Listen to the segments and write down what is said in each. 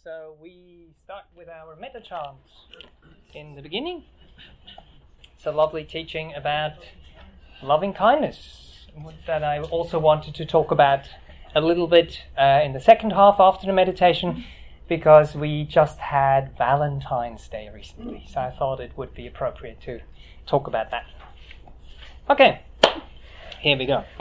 So we start with our metta chants in the beginning. It's a lovely teaching about loving kindness that I also wanted to talk about a little bit in the second half after the meditation, because we just had Valentine's Day recently, so I thought it would be appropriate to talk about that. Okay, here we go.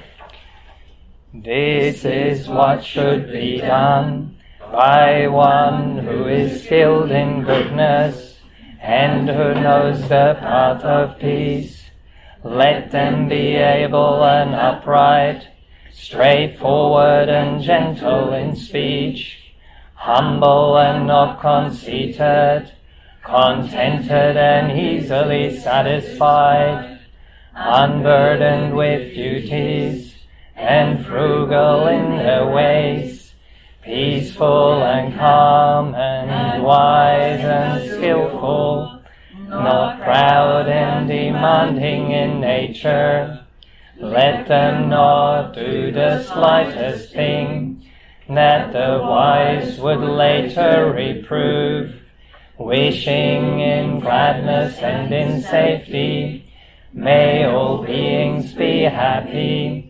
This is what should be done by one who is skilled in goodness and who knows the path of peace. Let them be able and upright, straightforward and gentle in speech, humble and not conceited, contented and easily satisfied, unburdened with duties, and frugal in their ways, peaceful and calm and wise and skillful, not proud and demanding in nature. Let them not do the slightest thing that the wise would later reprove, wishing in gladness and in safety. May all beings be happy,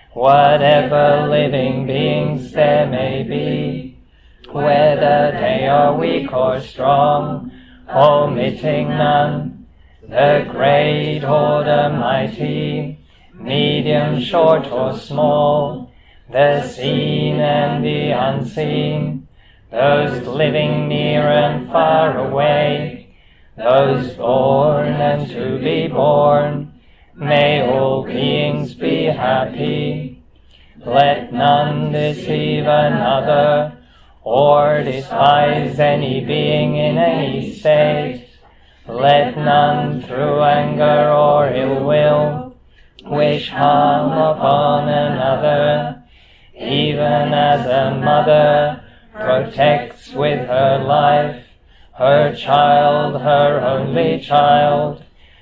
whatever living beings there may be, whether they are weak or strong, omitting none, the great or the mighty, medium, short or small, the seen and the unseen, those living near and far away, those born and to be born. May all beings be happy. Let none deceive another, or despise any being in any state. Let none through anger or ill will wish harm upon another, even as a mother protects with her life her child, her only child.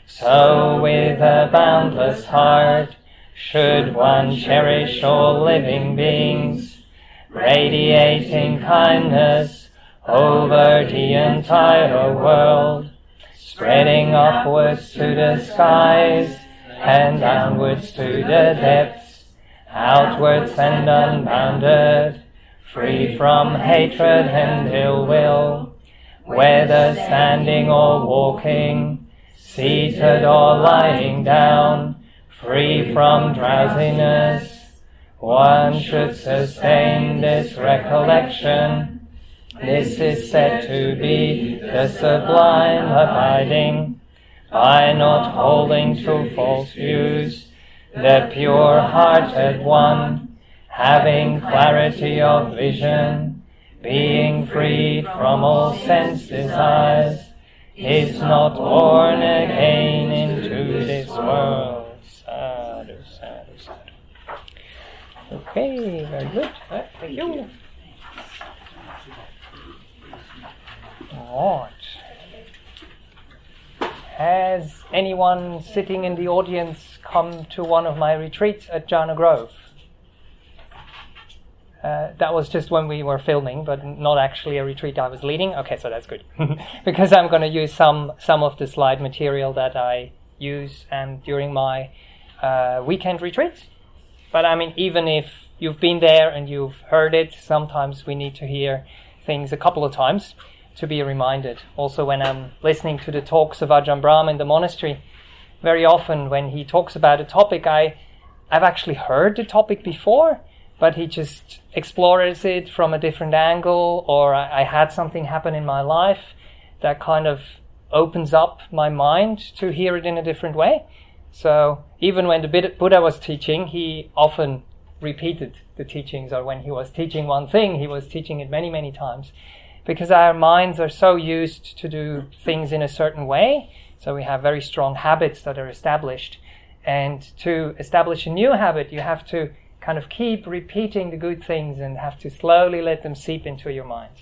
So with a boundless heart should one cherish all living beings, radiating kindness over the entire world, spreading upwards to the skies and downwards to the depths, outwards and unbounded, free from hatred and ill will, whether standing or walking, seated or lying down, free from drowsiness. One should sustain this recollection. This is said to be the sublime abiding, by not holding to false views, the pure-hearted one, having clarity of vision, being freed from all sense desires, is not born again into this world. Sadhu, sadhu, sadhu. Okay, very good. Thank you. All right. Has anyone sitting in the audience come to one of my retreats at Jhana Grove? That was just when we were filming, but not actually a retreat I was leading. Okay, so that's good. Because I'm going to use some of the slide material that I use during my weekend retreats. But I mean, even if you've been there and you've heard it, sometimes we need to hear things a couple of times to be reminded. Also, when I'm listening to the talks of Ajahn Brahm in the monastery, very often when he talks about a topic, I've actually heard the topic before, but he just explores it from a different angle, or I had something happen in my life that kind of opens up my mind to hear it in a different way. So even when the Buddha was teaching, he often repeated the teachings, or when he was teaching one thing, he was teaching it many, many times, because our minds are so used to do things in a certain way. So we have very strong habits that are established. And to establish a new habit, you have to kind of keep repeating the good things and have to slowly let them seep into your mind.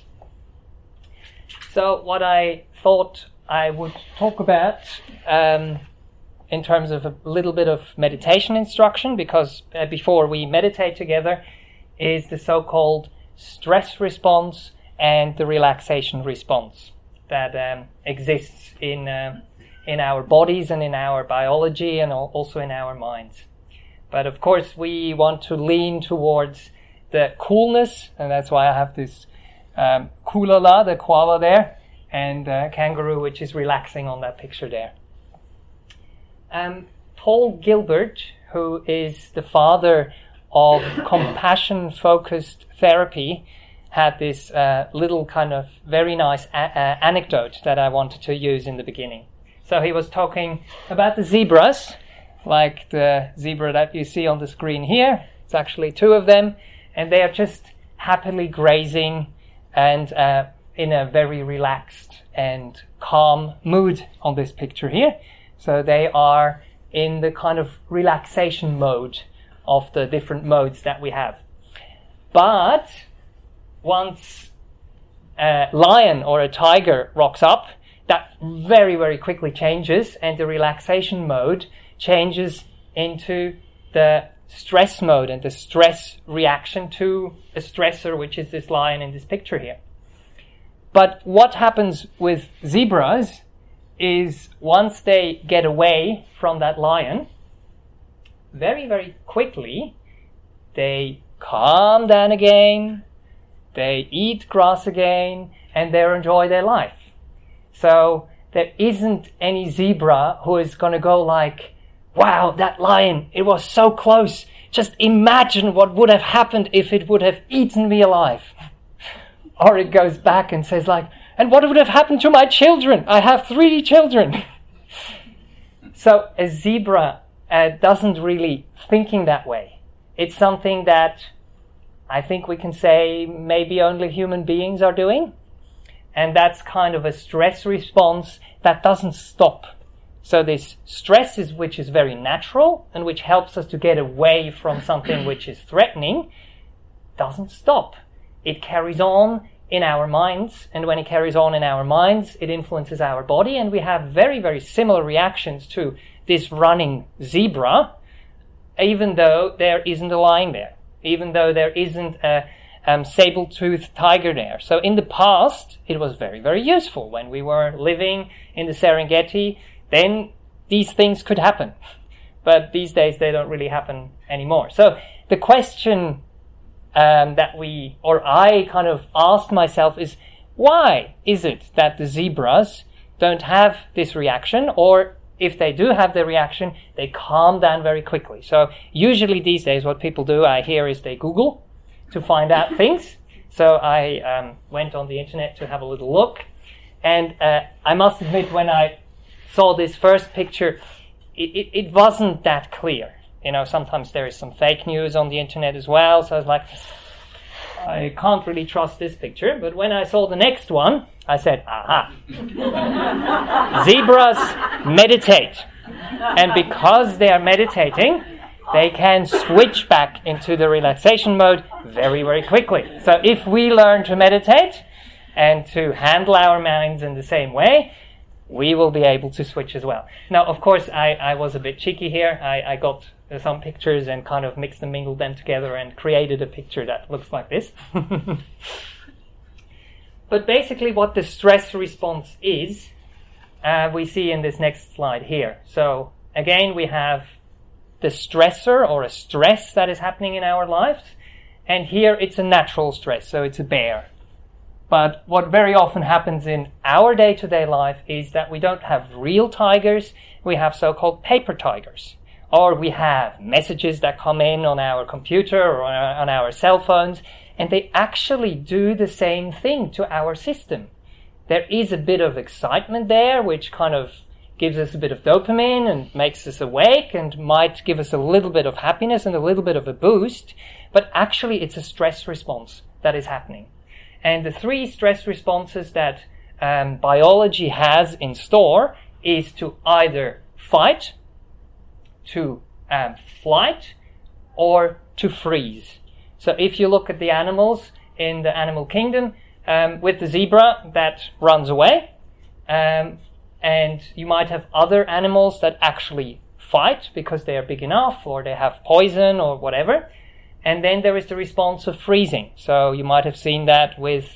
So what I thought I would talk about in terms of a little bit of meditation instruction, because before we meditate together, is the so-called stress response and the relaxation response that exists in our bodies and in our biology and also in our minds. But of course, we want to lean towards the coolness, and that's why I have this koolala, the koala there, and kangaroo, which is relaxing on that picture there. Paul Gilbert, who is the father of compassion-focused therapy, had this little kind of very nice anecdote that I wanted to use in the beginning. So he was talking about the zebras, like the zebra that you see on the screen here. It's actually two of them, and they are just happily grazing and in a very relaxed and calm mood on this picture here. So they are in the kind of relaxation mode of the different modes that we have. But once a lion or a tiger rocks up, that very, very quickly changes, and the relaxation mode changes into the stress mode and the stress reaction to a stressor, which is this lion in this picture here. But what happens with zebras is once they get away from that lion, very, very quickly, they calm down again, they eat grass again, and they enjoy their life. So there isn't any zebra who is going to go like, wow, that lion, it was so close. Just imagine what would have happened if it would have eaten me alive. Or it goes back and says like, and what would have happened to my children? I have 3 children. So a zebra doesn't really thinking that way. It's something that I think we can say maybe only human beings are doing. And that's kind of a stress response that doesn't stop. So this stress which is very natural and which helps us to get away from something which is threatening, doesn't stop. It carries on in our minds, and when it carries on in our minds, it influences our body, and we have very, very similar reactions to this running zebra, even though there isn't a lion there, even though there isn't a saber-toothed tiger there. So in the past, it was very, very useful. When we were living in the Serengeti, then these things could happen. But these days, they don't really happen anymore. So the question that I kind of asked myself is, why is it that the zebras don't have this reaction, or if they do have the reaction, they calm down very quickly? So usually these days what people do, I hear, is they Google to find out things. So I went on the internet to have a little look, and I must admit, when I saw this first picture, it wasn't that clear. You know, sometimes there is some fake news on the internet as well, so I was like, I can't really trust this picture. But when I saw the next one, I said, aha, zebras meditate. And because they are meditating, they can switch back into the relaxation mode very, very quickly. So if we learn to meditate and to handle our minds in the same way, we will be able to switch as well. Now, of course, I was a bit cheeky here. I got some pictures and kind of mixed and mingled them together and created a picture that looks like this. But basically what the stress response is, we see in this next slide here. So again, we have the stressor or a stress that is happening in our lives. And here it's a natural stress, so it's a bear. But what very often happens in our day-to-day life is that we don't have real tigers, we have so-called paper tigers. Or we have messages that come in on our computer or on our cell phones, and they actually do the same thing to our system. There is a bit of excitement there, which kind of gives us a bit of dopamine and makes us awake and might give us a little bit of happiness and a little bit of a boost, but actually it's a stress response that is happening. And the 3 stress responses that biology has in store is to either fight, to flight, or to freeze. So if you look at the animals in the animal kingdom, with the zebra that runs away, and you might have other animals that actually fight because they are big enough or they have poison or whatever. And then there is the response of freezing. So you might have seen that with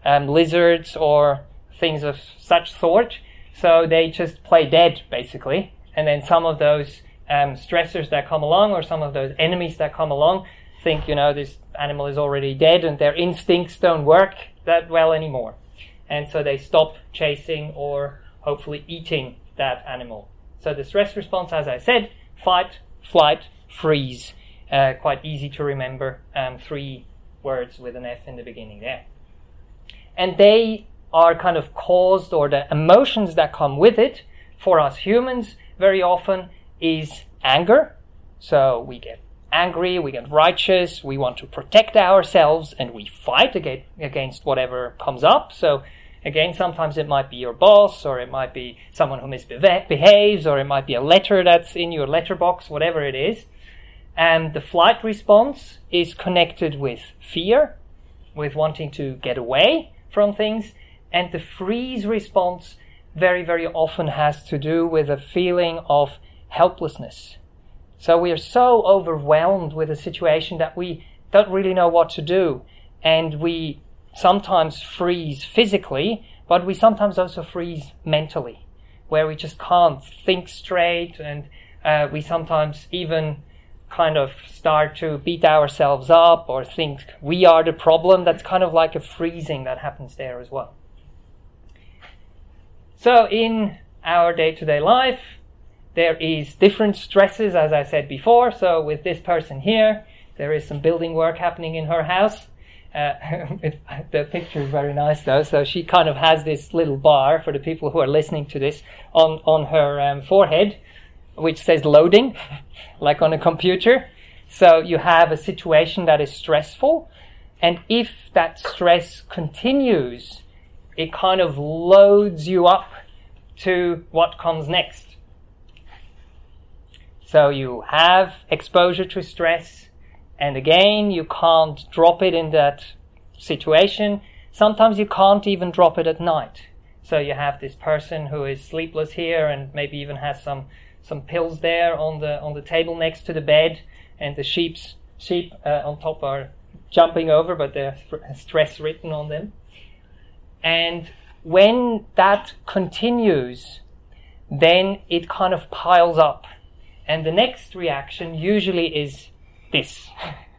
lizards or things of such sort. So they just play dead, basically. And then some of those stressors that come along, or some of those enemies that come along, think, this animal is already dead, and their instincts don't work that well anymore. And so they stop chasing or hopefully eating that animal. So the stress response, as I said, fight, flight, freeze. Quite easy to remember, 3 words with an F in the beginning there. And they are kind of caused, or the emotions that come with it, for us humans, very often is anger. So we get angry, we get righteous, we want to protect ourselves, and we fight against whatever comes up. So again, sometimes it might be your boss, or it might be someone who misbehaves, or it might be a letter that's in your letterbox, whatever it is. And the flight response is connected with fear, with wanting to get away from things. And the freeze response very, very often has to do with a feeling of helplessness. So we are so overwhelmed with a situation that we don't really know what to do. And we sometimes freeze physically, but we sometimes also freeze mentally, where we just can't think straight, and we sometimes even kind of start to beat ourselves up or think we are the problem. That's kind of like a freezing that happens there as well. So in our day-to-day life, there is different stresses, as I said before. So with this person here, there is some building work happening in her house. The picture is very nice though. So she kind of has this little bar, for the people who are listening to this, on her forehead, which says loading, like on a computer. So you have a situation that is stressful, and if that stress continues, it kind of loads you up to what comes next. So you have exposure to stress, and again, you can't drop it in that situation. Sometimes you can't even drop it at night. So you have this person who is sleepless here, and maybe even has some pills there on the table next to the bed, and the sheep on top are jumping over, but there's stress written on them. And when that continues, then it kind of piles up. And the next reaction usually is this.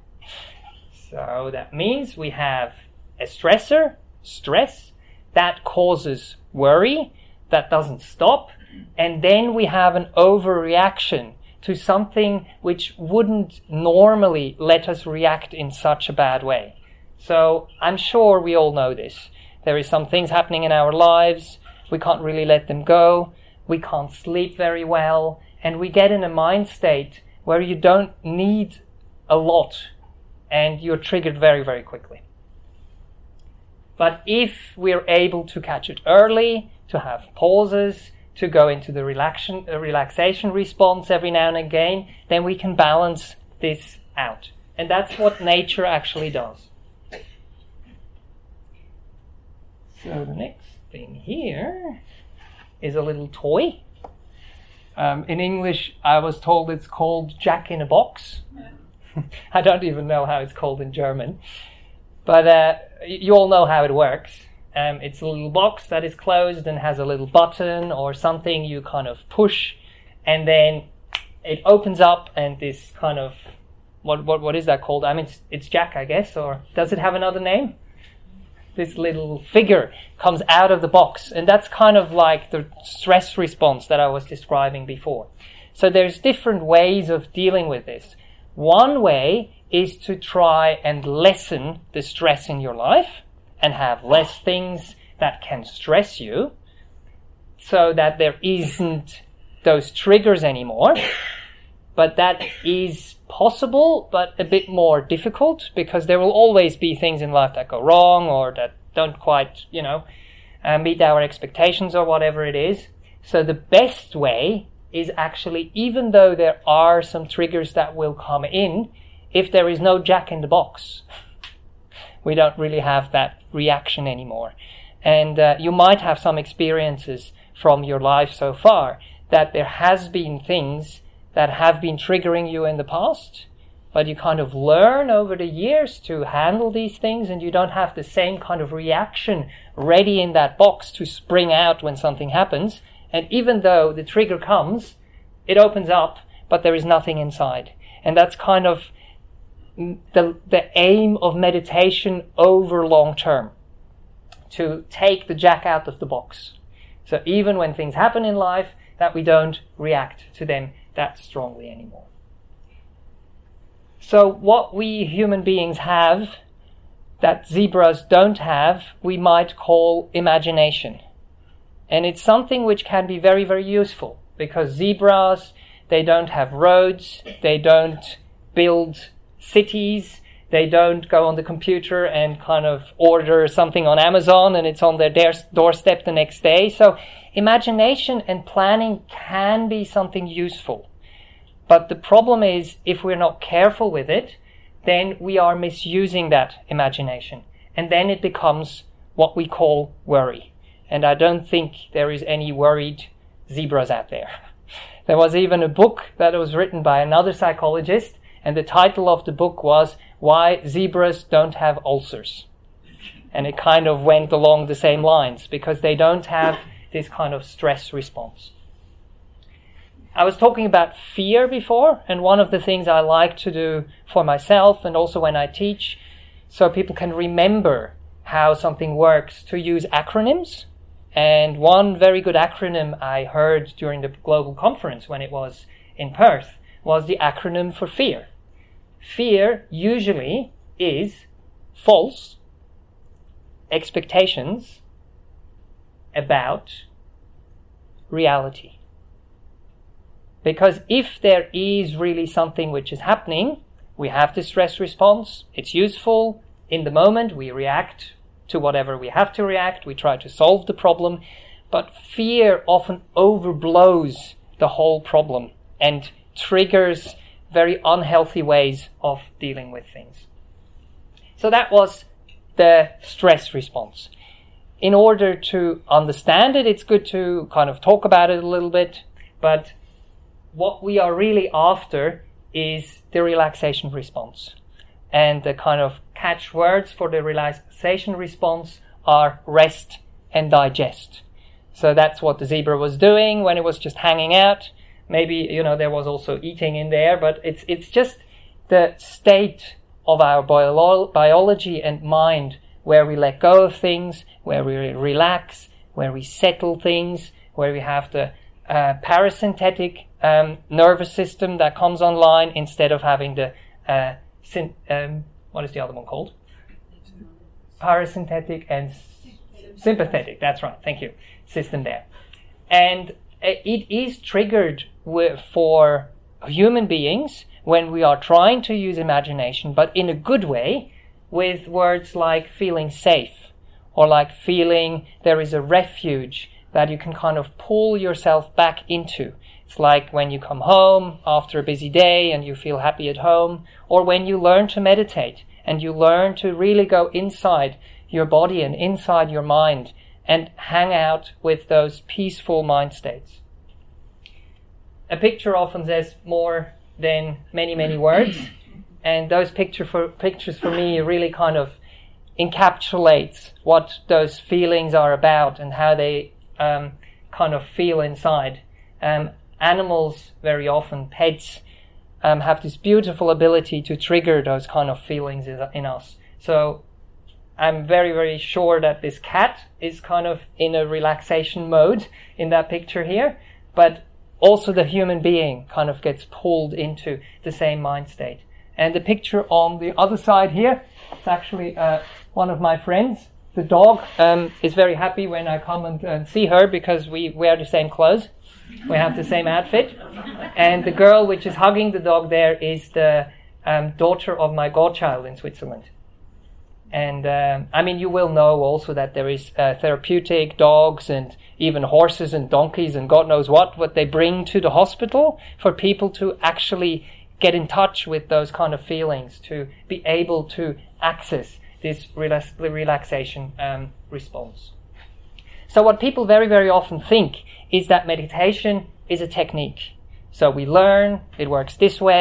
So that means we have a stressor, stress, that causes worry, that doesn't stop. And then we have an overreaction to something which wouldn't normally let us react in such a bad way. So I'm sure we all know this. There is some things happening in our lives, we can't really let them go, we can't sleep very well, and we get in a mind state where you don't need a lot, and you're triggered very, very quickly. But if we're able to catch it early, to have pauses, to go into the relaxation response every now and again, then we can balance this out. And that's what nature actually does. So the next thing here is a little toy. In English, I was told it's called Jack in a Box. I don't even know how it's called in German. But you all know how it works. It's a little box that is closed and has a little button or something you kind of push, and then it opens up, and this kind of, what is that called? I mean, it's Jack, I guess, or does it have another name? This little figure comes out of the box, and that's kind of like the stress response that I was describing before. So there's different ways of dealing with this. One way is to try and lessen the stress in your life and have less things that can stress you, so that there isn't those triggers anymore. But that is possible, but a bit more difficult, because there will always be things in life that go wrong, or that don't quite, meet our expectations, or whatever it is. So the best way is actually, even though there are some triggers that will come in, if there is no Jack in the Box, we don't really have that reaction anymore. And you might have some experiences from your life so far that there has been things that have been triggering you in the past, but you kind of learn over the years to handle these things, and you don't have the same kind of reaction ready in that box to spring out when something happens. And even though the trigger comes, it opens up, but there is nothing inside. And that's kind of the aim of meditation over long term, to take the jack out of the box. So even when things happen in life, that we don't react to them that strongly anymore. So what we human beings have that zebras don't have, we might call imagination. And it's something which can be very, very useful, because zebras, they don't have roads, they don't build cities, they don't go on the computer and kind of order something on Amazon and it's on their doorstep the next day. So imagination and planning can be something useful. But the problem is, if we're not careful with it, then we are misusing that imagination. And then it becomes what we call worry. And I don't think there is any worried zebras out there. There was even a book that was written by another psychologist, and the title of the book was Why Zebras Don't Have Ulcers. And it kind of went along the same lines, because they don't have this kind of stress response. I was talking about fear before, and one of the things I like to do for myself and also when I teach, so people can remember how something works, to use acronyms. And one very good acronym I heard during the global conference when it was in Perth was the acronym for fear. Fear usually is false expectations about reality. Because if there is really something which is happening, we have the stress response, it's useful, in the moment we react to whatever we have to react, we try to solve the problem, but fear often overblows the whole problem and triggers very unhealthy ways of dealing with things. So that was the stress response. In order to understand it, it's good to kind of talk about it a little bit, but what we are really after is the relaxation response. And the kind of catchwords for the relaxation response are rest and digest. So that's what the zebra was doing when it was just hanging out. Maybe, there was also eating in there, but it's just the state of our biology and mind where we let go of things, where we relax, where we settle things, where we have the parasympathetic nervous system that comes online instead of having the what is the other one called? Parasympathetic and sympathetic. That's right. Thank you. System there. And it is triggered for human beings when we are trying to use imagination, but in a good way, with words like feeling safe, or like feeling there is a refuge that you can kind of pull yourself back into. It's like when you come home after a busy day and you feel happy at home, or when you learn to meditate and you learn to really go inside your body and inside your mind and hang out with those peaceful mind states. A picture often says more than many, many words, and those pictures for me really kind of encapsulates what those feelings are about and how they kind of feel inside. Animals, very often pets, have this beautiful ability to trigger those kind of feelings in us. So I'm very, very sure that this cat is kind of in a relaxation mode in that picture here, but also the human being kind of gets pulled into the same mind state. And the picture on the other side here, it's actually one of my friends. The dog is very happy when I come and see her because we wear the same clothes. We have the same outfit. And the girl which is hugging the dog there is the daughter of my godchild in Switzerland. And you will know also that there is therapeutic dogs and even horses and donkeys and God knows what they bring to the hospital for people to actually get in touch with those kind of feelings, to be able to access this relaxation response. So what people very, very often think is that meditation is a technique. So we learn, it works this way,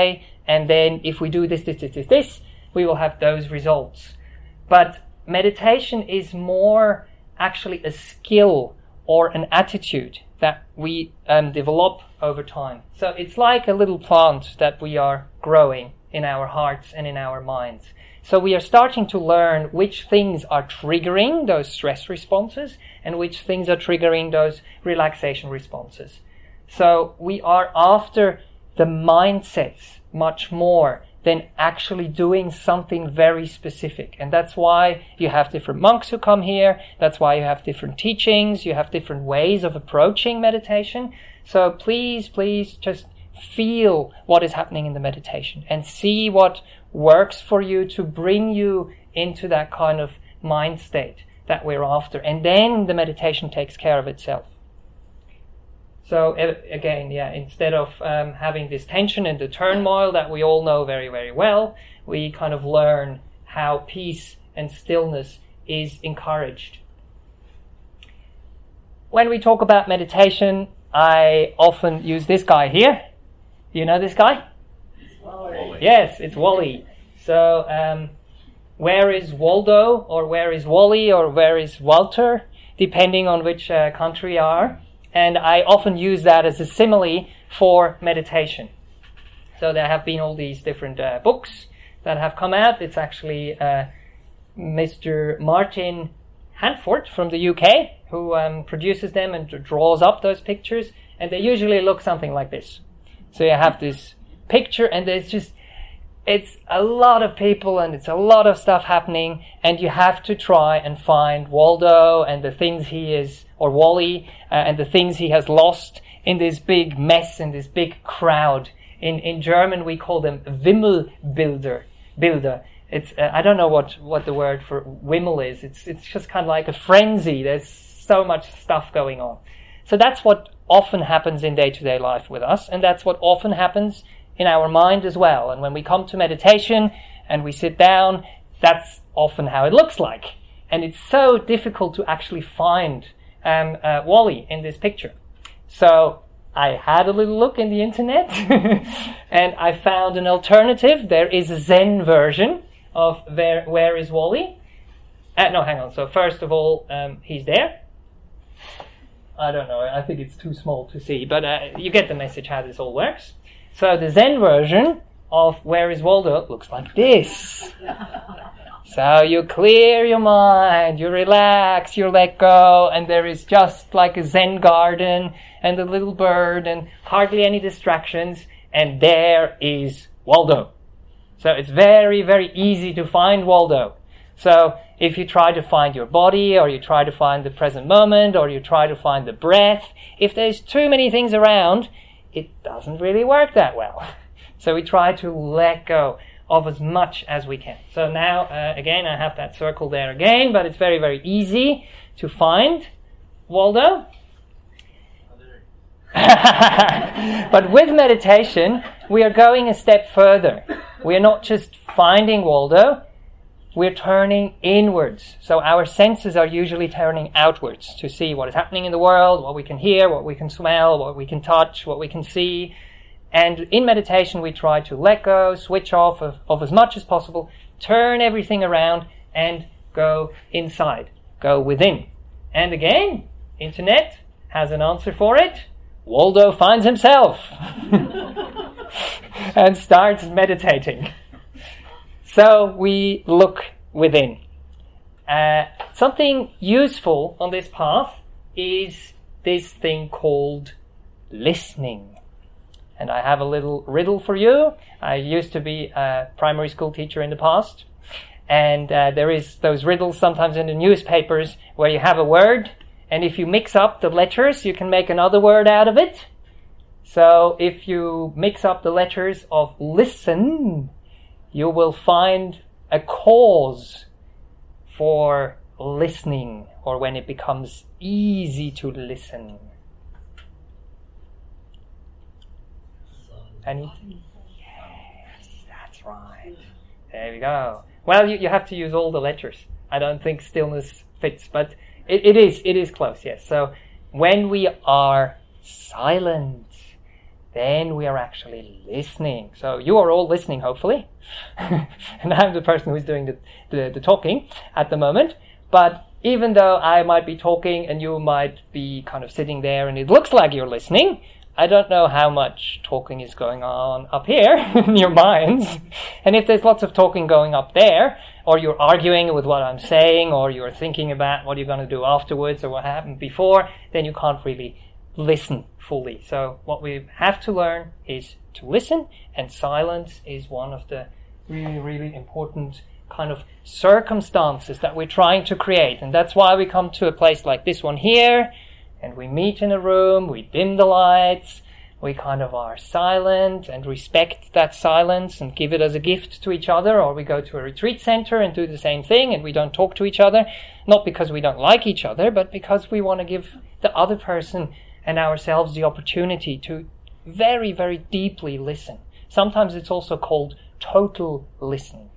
and then if we do this, we will have those results. But meditation is more actually a skill or an attitude that we develop over time. So it's like a little plant that we are growing in our hearts and in our minds. So we are starting to learn which things are triggering those stress responses and which things are triggering those relaxation responses. So we are after the mindsets much more than actually doing something very specific. And that's why you have different monks who come here. That's why you have different teachings. You have different ways of approaching meditation. So please just feel what is happening in the meditation and see what works for you to bring you into that kind of mind state that we're after. And then the meditation takes care of itself. So again, instead of having this tension and the turmoil that we all know very, very well, we kind of learn how peace and stillness is encouraged. When we talk about meditation, I often use this guy here. You know this guy? Wally. Yes, it's Wally. So where is Waldo, or where is Wally, or where is Walter, depending on which country you are. And I often use that as a simile for meditation. So there have been all these different books that have come out. It's actually Mr. Martin Hanford from the UK who produces them and draws up those pictures. And they usually look something like this. So you have this picture, and it's a lot of people and it's a lot of stuff happening, and you have to try and find Waldo and the things he is, or Wally, and the things he has lost in this big mess, in this big crowd. In German we call them Wimmelbilder. It's I don't know what the word for Wimmel is. It's just kind of like a frenzy. There's so much stuff going on. So that's what often happens in day-to-day life with us, and that's what often happens in our mind as well. And when we come to meditation and we sit down, that's often how it looks like. And it's so difficult to actually find Wally in this picture. So I had a little look in the internet and I found an alternative. There is a Zen version of Where is Wally? No, hang on. So first of all, he's there. I don't know. I think it's too small to see, but you get the message how this all works. So the Zen version of Where is Waldo looks like this. So you clear your mind, you relax, you let go, and there is just like a Zen garden and a little bird and hardly any distractions, and there is Waldo. So it's very, very easy to find Waldo. So if you try to find your body, or you try to find the present moment, or you try to find the breath, if there's too many things around, it doesn't really work that well. So we try to let go of as much as we can. So now, again, I have that circle there again, but it's very, very easy to find Waldo. But with meditation, we are going a step further. We are not just finding Waldo, we're turning inwards. So our senses are usually turning outwards to see what is happening in the world, what we can hear, what we can smell, what we can touch, what we can see. And in meditation, we try to let go, switch off of as much as possible, turn everything around and go inside, go within. And again, internet has an answer for it. Waldo finds himself and starts meditating. So we look within. Something useful on this path is this thing called listening. And I have a little riddle for you. I used to be a primary school teacher in the past. And there is those riddles sometimes in the newspapers where you have a word, and if you mix up the letters, you can make another word out of it. So if you mix up the letters of listen, you will find a cause for listening, or when it becomes easy to listen. Anything? Yes, that's right. There we go. Well, you have to use all the letters. I don't think stillness fits, but it is close, yes. So when we are silent, then we are actually listening. So you are all listening, hopefully. And I'm the person who's doing the talking at the moment. But even though I might be talking and you might be kind of sitting there and it looks like you're listening, I don't know how much talking is going on up here in your minds. And if there's lots of talking going up there, or you're arguing with what I'm saying, or you're thinking about what you're going to do afterwards or what happened before, then you can't really listen fully. So what we have to learn is to listen, and silence is one of the really, really important kind of circumstances that we're trying to create. And that's why we come to a place like this one here, and we meet in a room, we dim the lights, we kind of are silent and respect that silence and give it as a gift to each other, or we go to a retreat center and do the same thing and we don't talk to each other, not because we don't like each other, but because we want to give the other person and ourselves the opportunity to very, very deeply listen. Sometimes it's also called total listening.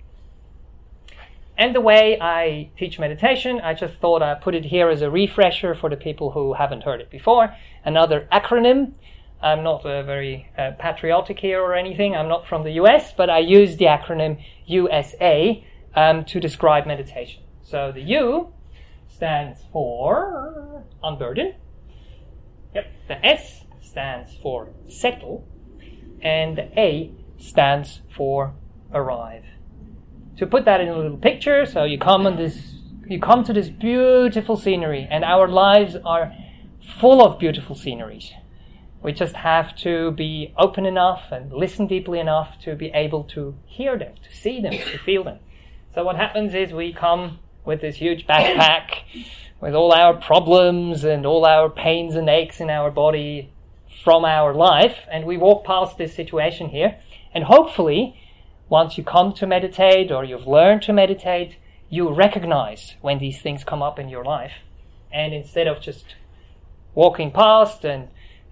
And the way I teach meditation, I just thought I'd put it here as a refresher for the people who haven't heard it before. Another acronym. I'm not very patriotic here or anything. I'm not from the US, but I use the acronym USA to describe meditation. So the U stands for unburden. Yep. The S stands for settle. And the A stands for arrive. To put that in a little picture, so you come to this beautiful scenery, and our lives are full of beautiful sceneries. We just have to be open enough and listen deeply enough to be able to hear them, to see them, to feel them. So what happens is we come with this huge backpack with all our problems and all our pains and aches in our body from our life, and we walk past this situation here, and hopefully once you come to meditate or you've learned to meditate, you recognize when these things come up in your life. And instead of just walking past and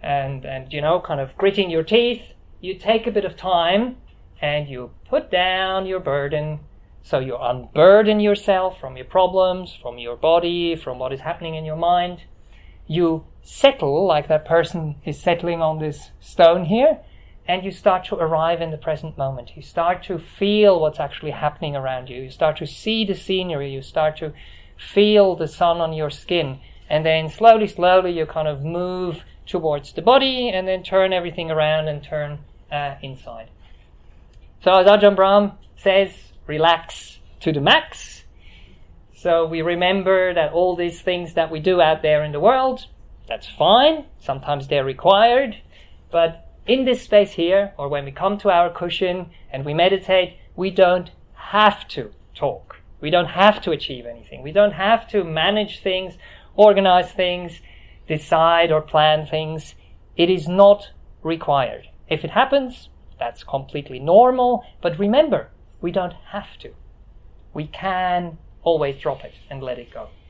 kind of gritting your teeth, you take a bit of time and you put down your burden. So you unburden yourself from your problems, from your body, from what is happening in your mind. You settle like that person is settling on this stone here. And you start to arrive in the present moment. You start to feel what's actually happening around you. You start to see the scenery. You start to feel the sun on your skin. And then slowly, you kind of move towards the body and then turn everything around and turn inside. So as Ajahn Brahm says, relax to the max. So we remember that all these things that we do out there in the world, that's fine. Sometimes they're required. But in this space here, or when we come to our cushion and we meditate, we don't have to talk. We don't have to achieve anything. We don't have to manage things, organize things, decide or plan things. It is not required. If it happens, that's completely normal. But remember, we don't have to. We can always drop it and let it go.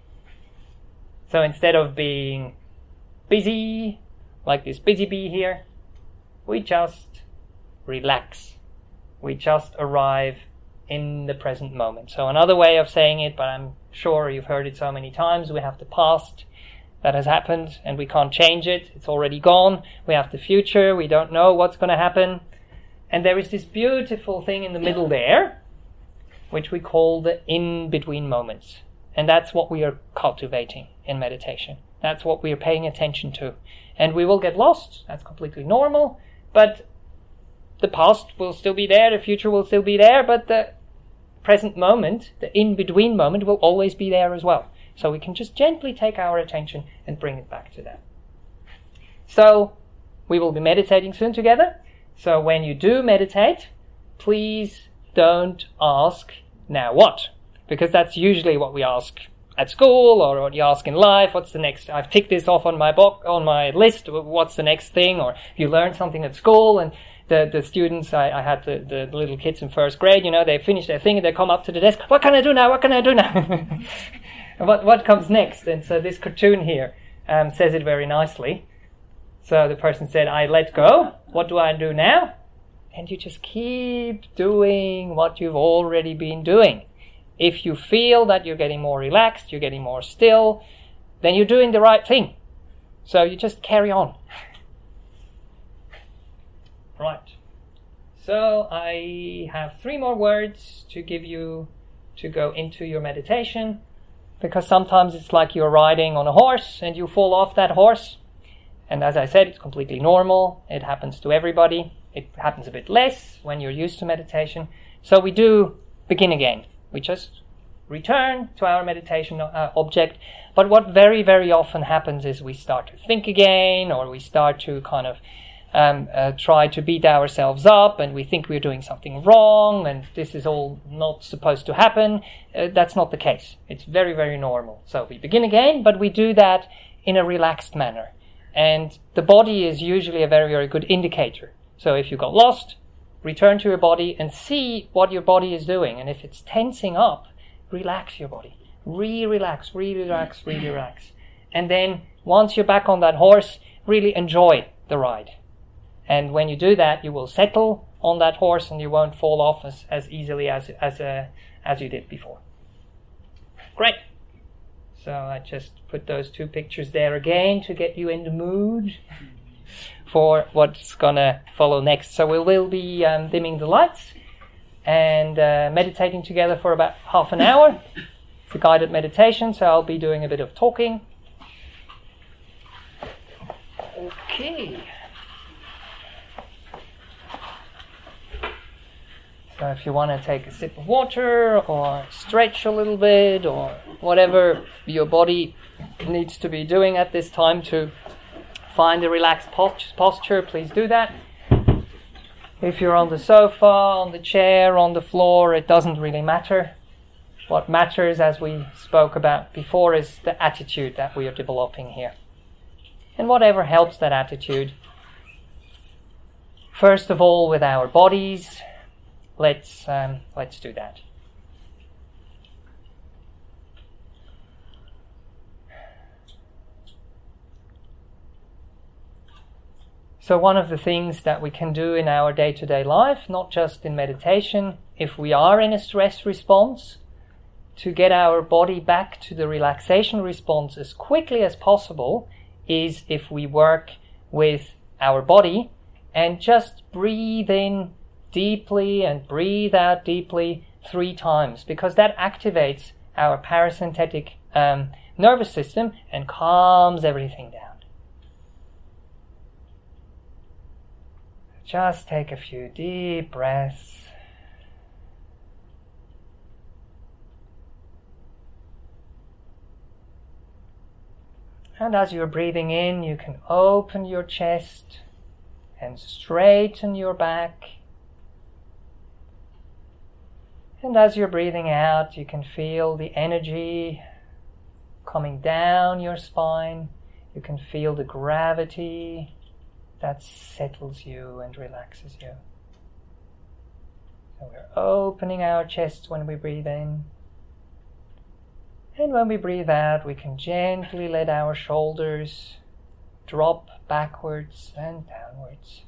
So instead of being busy, like this busy bee here, we just relax. We just arrive in the present moment. So another way of saying it, but I'm sure you've heard it so many times, we have the past that has happened and we can't change it. It's already gone. We have the future. We don't know what's going to happen. And there is this beautiful thing in the middle there, which we call the in-between moments. And that's what we are cultivating in meditation. That's what we are paying attention to. And we will get lost. That's completely normal. But the past will still be there, the future will still be there, but the present moment, the in-between moment, will always be there as well. So we can just gently take our attention and bring it back to that. So we will be meditating soon together. So when you do meditate, please don't ask, now what? Because that's usually what we ask at school or what you ask in life. What's the next? I've ticked this off on my list. What's the next thing? Or you learn something at school and the students, I had the little kids in first grade, they finish their thing and they come up to the desk. What can I do now? What can I do now? what comes next? And so this cartoon here says it very nicely. So the person said, I let go. What do I do now? And you just keep doing what you've already been doing. If you feel that you're getting more relaxed, you're getting more still, then you're doing the right thing. So you just carry on. Right. So I have 3 more words to give you to go into your meditation, because sometimes it's like you're riding on a horse and you fall off that horse. And as I said, it's completely normal. It happens to everybody. It happens a bit less when you're used to meditation. So we do begin again. We just return to our meditation object. But what very, very often happens is we start to think again, or we start to kind of try to beat ourselves up, and we think we're doing something wrong, and this is all not supposed to happen. That's not the case. It's very, very normal. So we begin again, but we do that in a relaxed manner. And the body is usually a very, very good indicator. So if you got lost, return to your body and see what your body is doing. And if it's tensing up, relax your body. Relax, relax, relax. And then once you're back on that horse, really enjoy the ride. And when you do that, you will settle on that horse and you won't fall off as easily as you did before. Great. So I just put those 2 pictures there again to get you in the mood for what's going to follow next. So we will be dimming the lights and meditating together for about half an hour. It's a guided meditation, so I'll be doing a bit of talking. Okay. So if you want to take a sip of water or stretch a little bit or whatever your body needs to be doing at this time to find a relaxed posture, please do that. If you're on the sofa, on the chair, on the floor, it doesn't really matter. What matters, as we spoke about before, is the attitude that we are developing here. And whatever helps that attitude. First of all, with our bodies, let's do that. So one of the things that we can do in our day-to-day life, not just in meditation, if we are in a stress response, to get our body back to the relaxation response as quickly as possible, is if we work with our body and just breathe in deeply and breathe out deeply 3 times, because that activates our parasympathetic nervous system and calms everything down. Just take a few deep breaths. And as you're breathing in, you can open your chest and straighten your back. And as you're breathing out, you can feel the energy coming down your spine. You can feel the gravity that settles you and relaxes you. So we're opening our chests when we breathe in. And when we breathe out, we can gently let our shoulders drop backwards and downwards.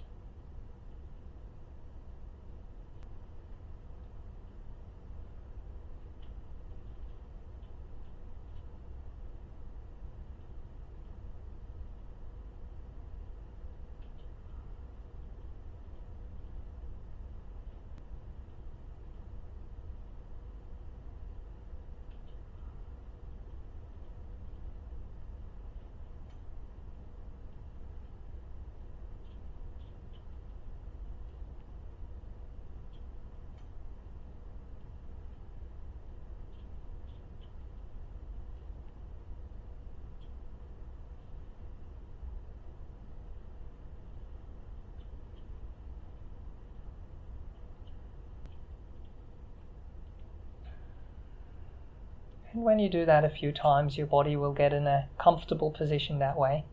And when you do that a few times, your body will get in a comfortable position that way.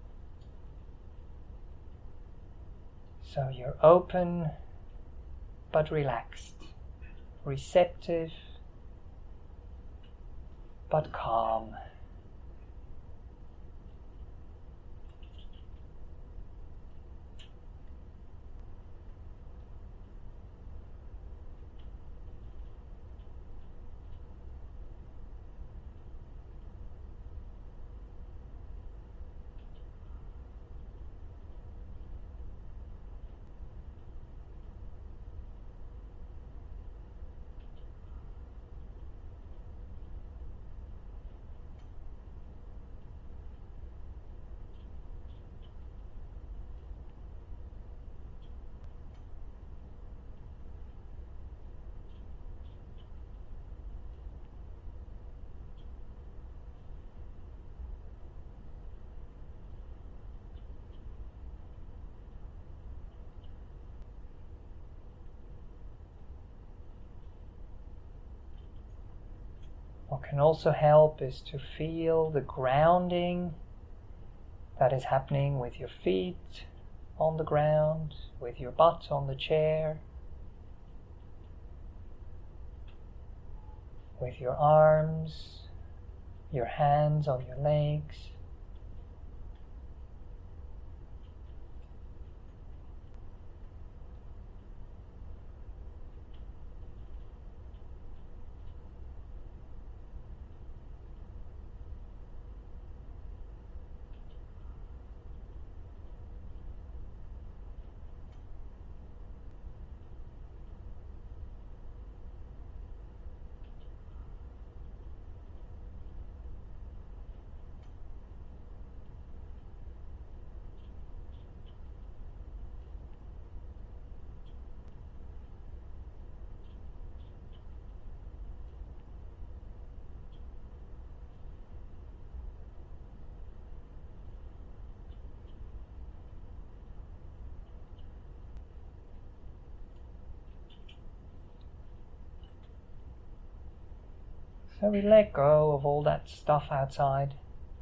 So you're open but relaxed, receptive but calm. What can also help is to feel the grounding that is happening with your feet on the ground, with your butt on the chair, with your arms, your hands on your legs. So we let go of all that stuff outside,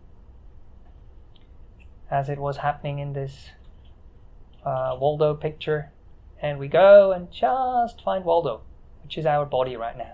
as it was happening in this Waldo picture, and we go and just find Waldo, which is our body right now.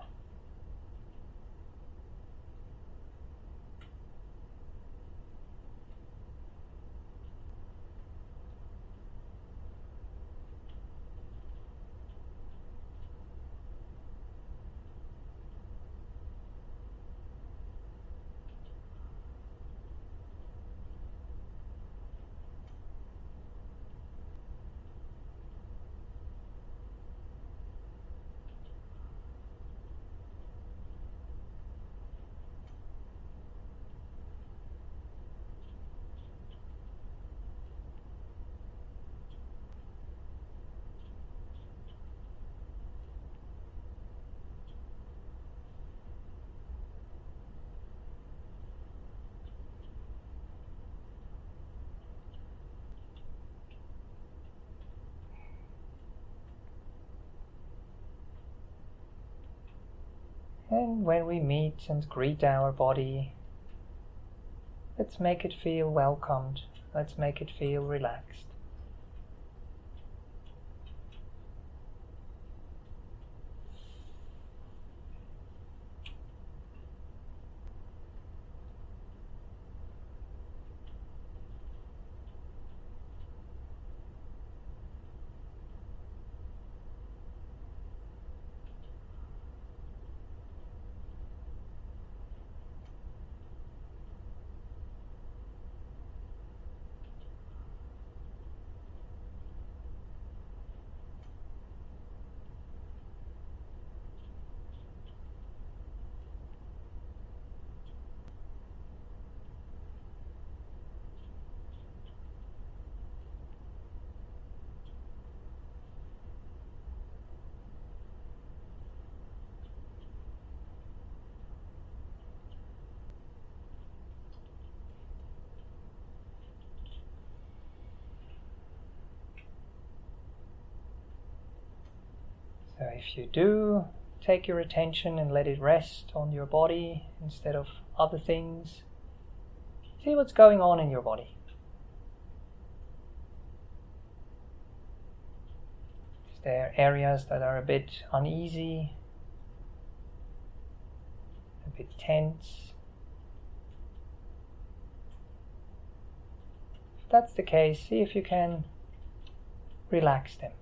And when we meet and greet our body, let's make it feel welcomed. Let's make it feel relaxed. So if you do take your attention and let it rest on your body instead of other things, see what's going on in your body. Is there areas that are a bit uneasy, a bit tense? If that's the case, see if you can relax them.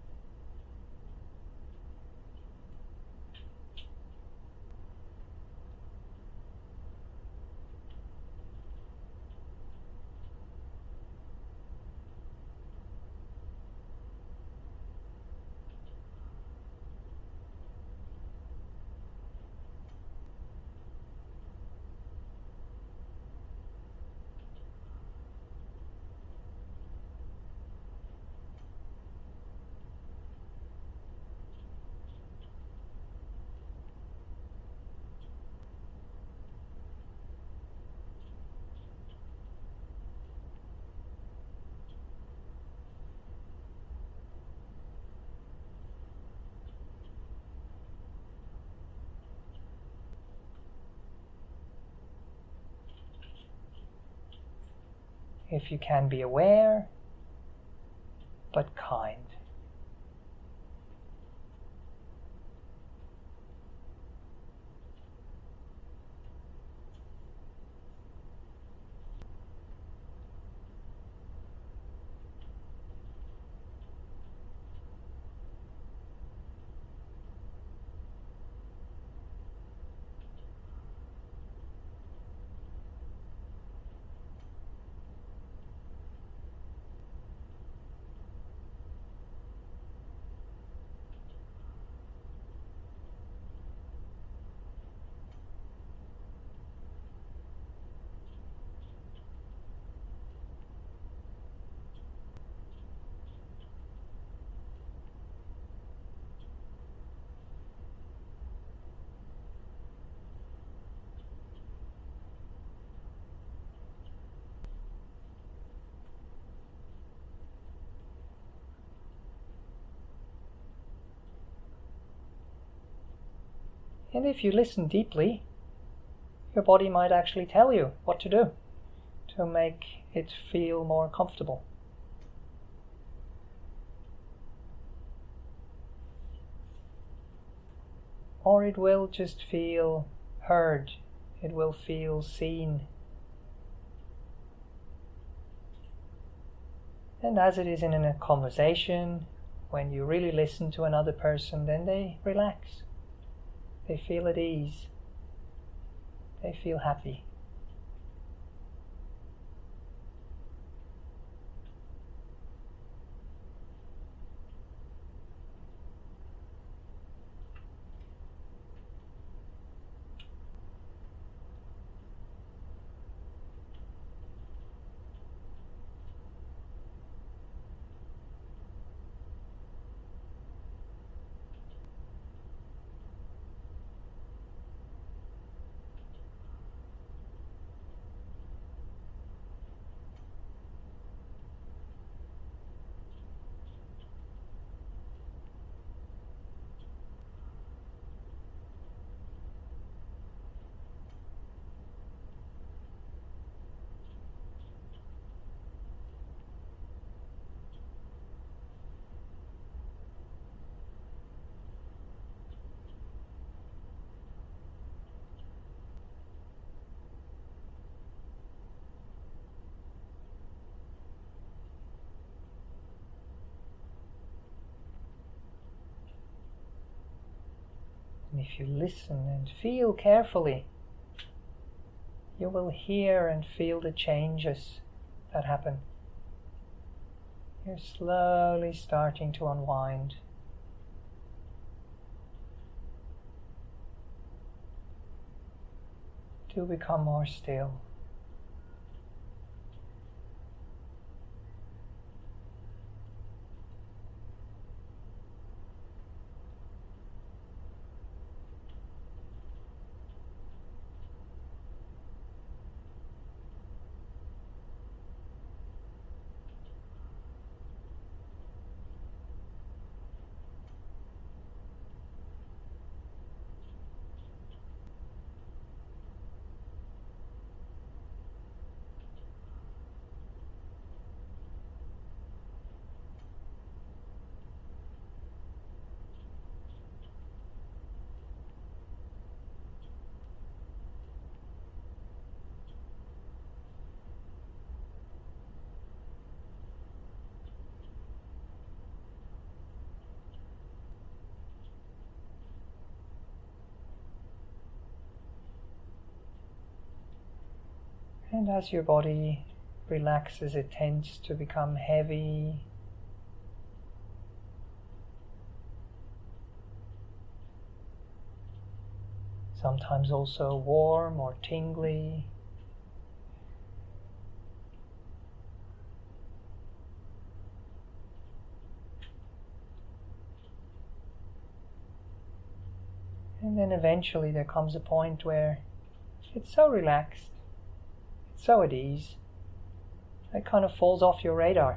if you can be aware, but kind. And if you listen deeply, your body might actually tell you what to do to make it feel more comfortable. Or it will just feel heard, it will feel seen. And as it is in a conversation, when you really listen to another person, then they relax. They feel at ease. They feel happy. And if you listen and feel carefully, you will hear and feel the changes that happen. You're slowly starting to unwind. To become more still. And as your body relaxes, it tends to become heavy. Sometimes also warm or tingly. And then eventually there comes a point where it's so relaxed, it's so at ease, it kind of falls off your radar.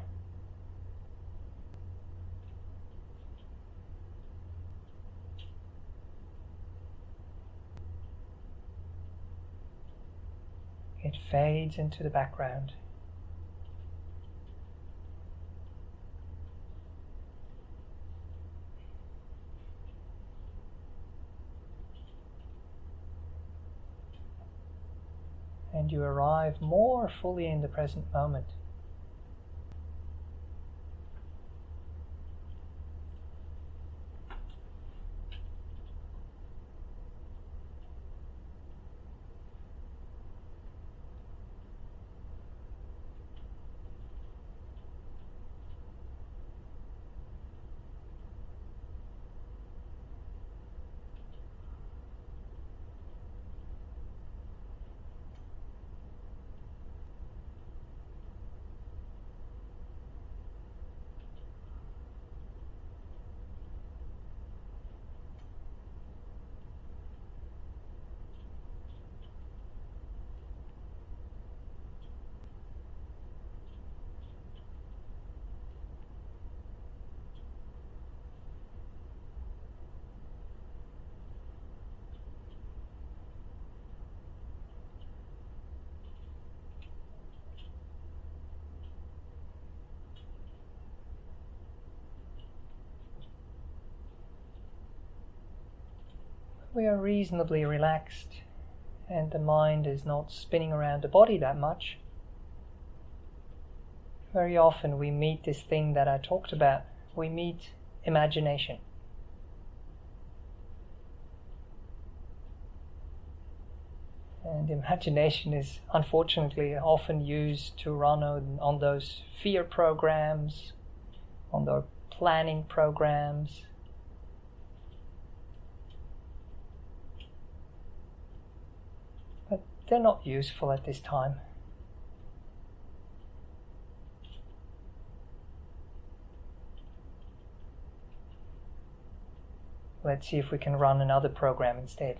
It fades into the background. and you arrive more fully in the present moment. We are reasonably relaxed and the mind is not spinning around the body that much. Very often we meet this thing that I talked about. We meet imagination. And imagination is unfortunately often used to run on those fear programs, on those planning programs. But they're not useful at this time. Let's see if we can run another program instead.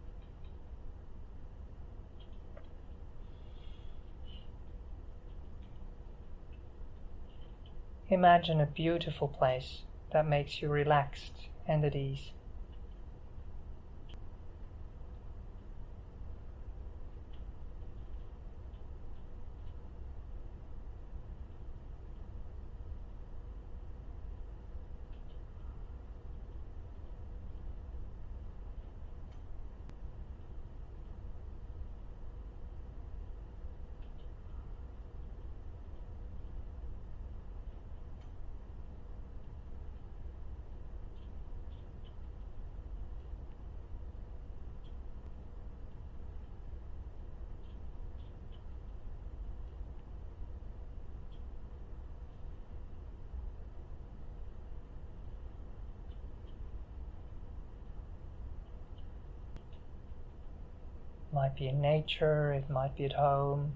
Imagine a beautiful place that makes you relaxed and at ease. It might be in nature, it might be at home.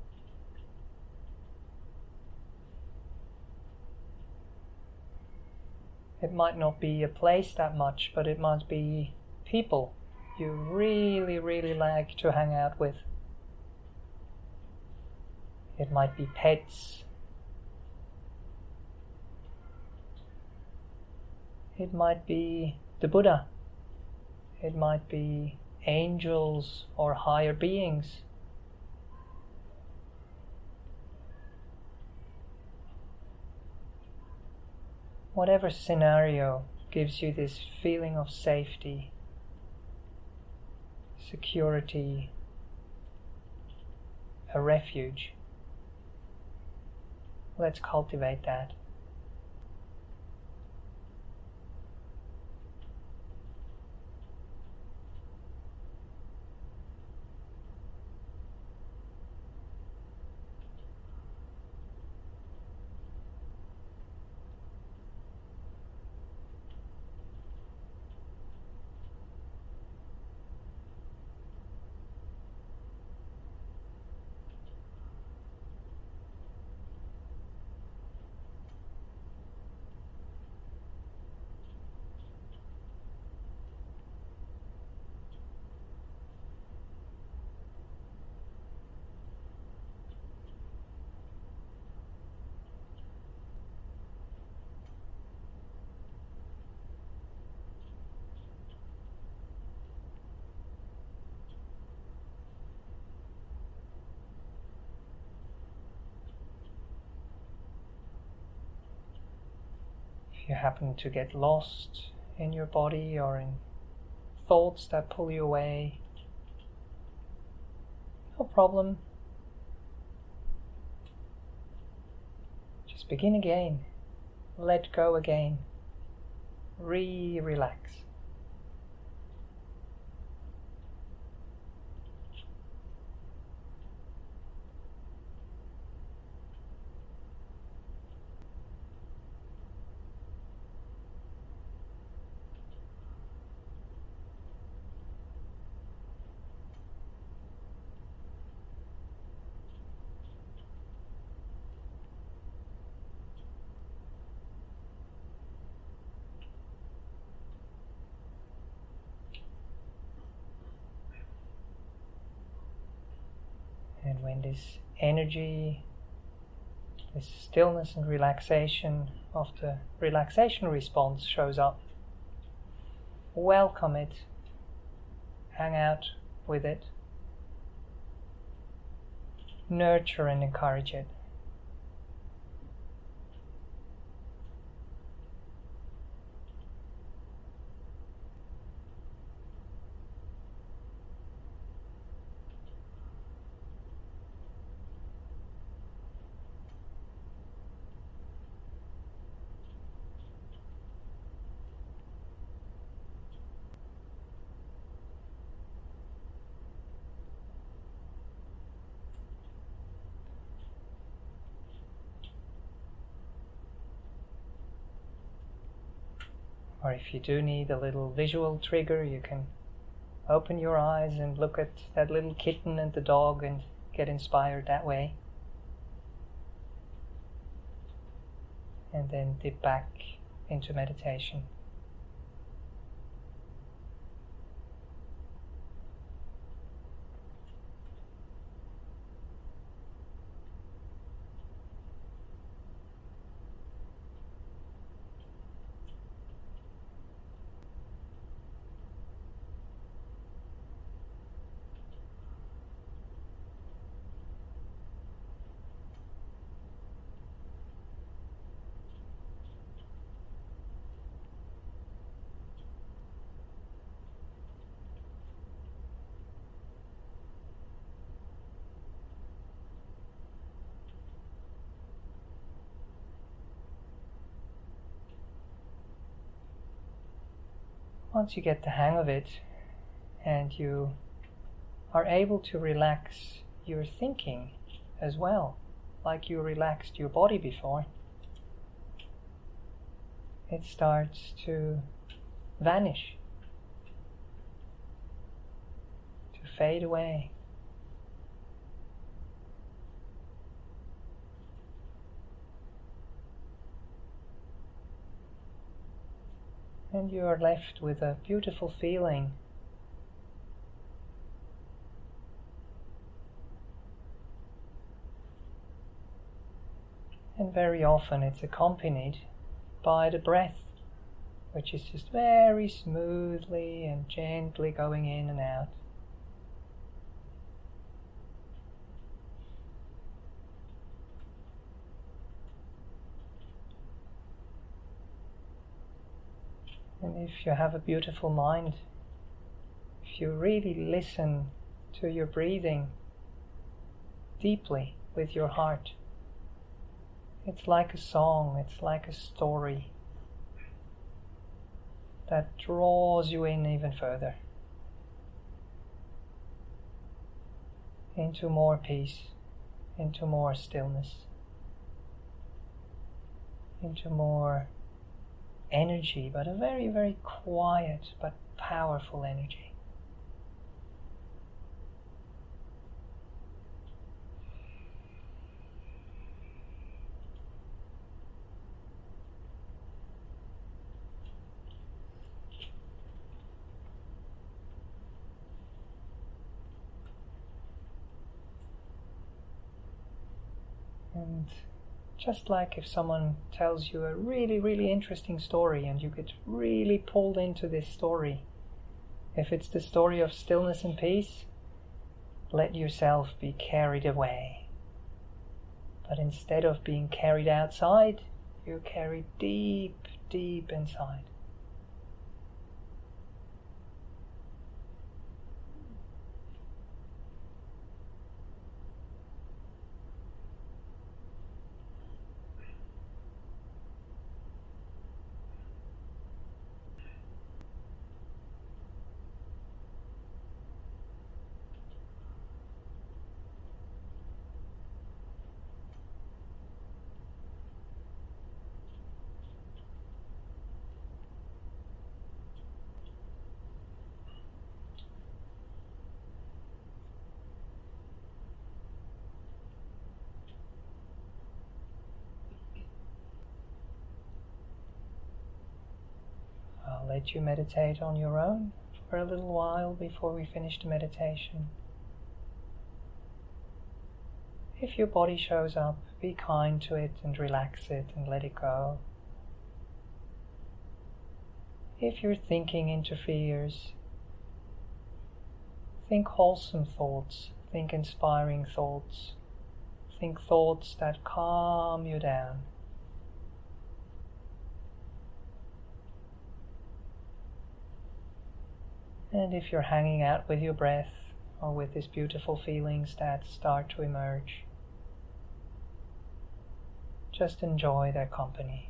It might not be a place that much, but it might be people you really, really like to hang out with. It might be pets. It might be the Buddha. It might be angels or higher beings. Whatever scenario gives you this feeling of safety, security, a refuge, let's cultivate that. If you happen to get lost in your body or in thoughts that pull you away, no problem. Just begin again. Let go again. Relax. And when this energy, this stillness and relaxation of the relaxation response shows up, welcome it, hang out with it, nurture and encourage it. Or if you do need a little visual trigger, you can open your eyes and look at that little kitten and the dog and get inspired that way. And then dip back into meditation. Once you get the hang of it and you are able to relax your thinking as well, like you relaxed your body before, it starts to vanish, to fade away. And you are left with a beautiful feeling. And very often it's accompanied by the breath, which is just very smoothly and gently going in and out. And if you have a beautiful mind, if you really listen to your breathing deeply with your heart, it's like a song, it's like a story that draws you in even further into more peace, into more stillness, into more energy, but a very, very quiet but powerful energy. And just like if someone tells you a really, really interesting story and you get really pulled into this story, if it's the story of stillness and peace, let yourself be carried away. But instead of being carried outside, you're carried deep, deep inside. let you meditate on your own for a little while before we finish the meditation. If your body shows up, be kind to it and relax it and let it go. If your thinking interferes, think wholesome thoughts, think inspiring thoughts, think thoughts that calm you down. And if you're hanging out with your breath or with these beautiful feelings that start to emerge, just enjoy their company.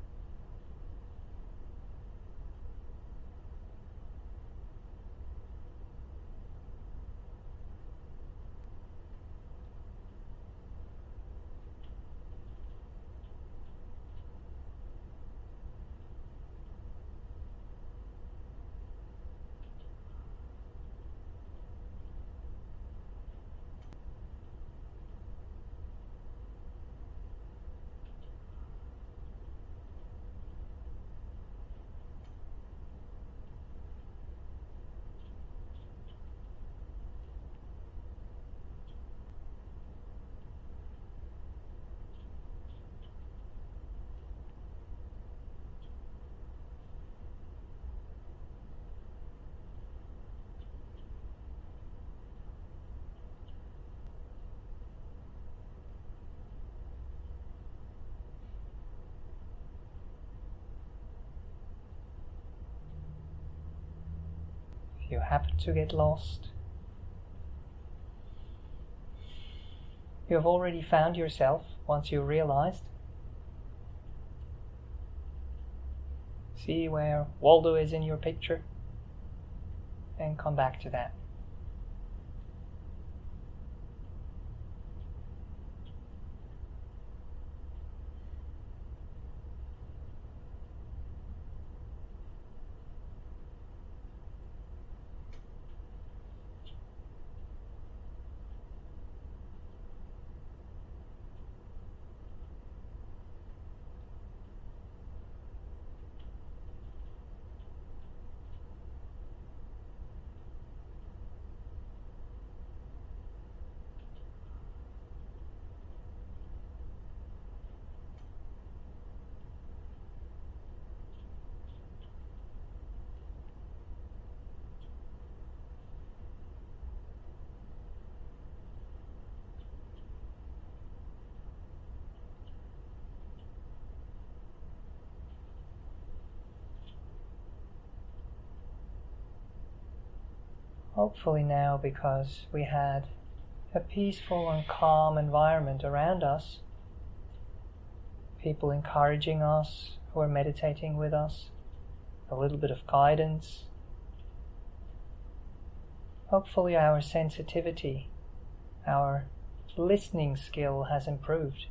If you happen to get lost, you have already found yourself once you realized. See where Waldo is in your picture and come back to that. Hopefully now, because we had a peaceful and calm environment around us, people encouraging us who are meditating with us, a little bit of guidance. Hopefully our sensitivity, our listening skill has improved.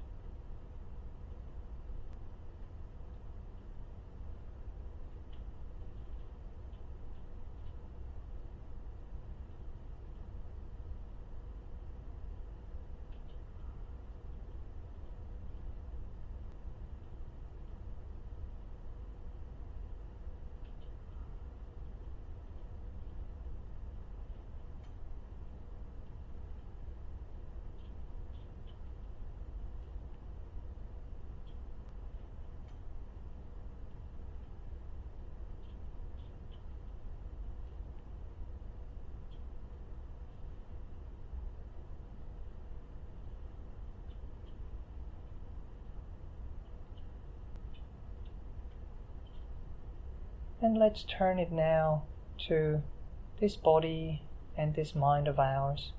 And let's turn it now to this body and this mind of ours,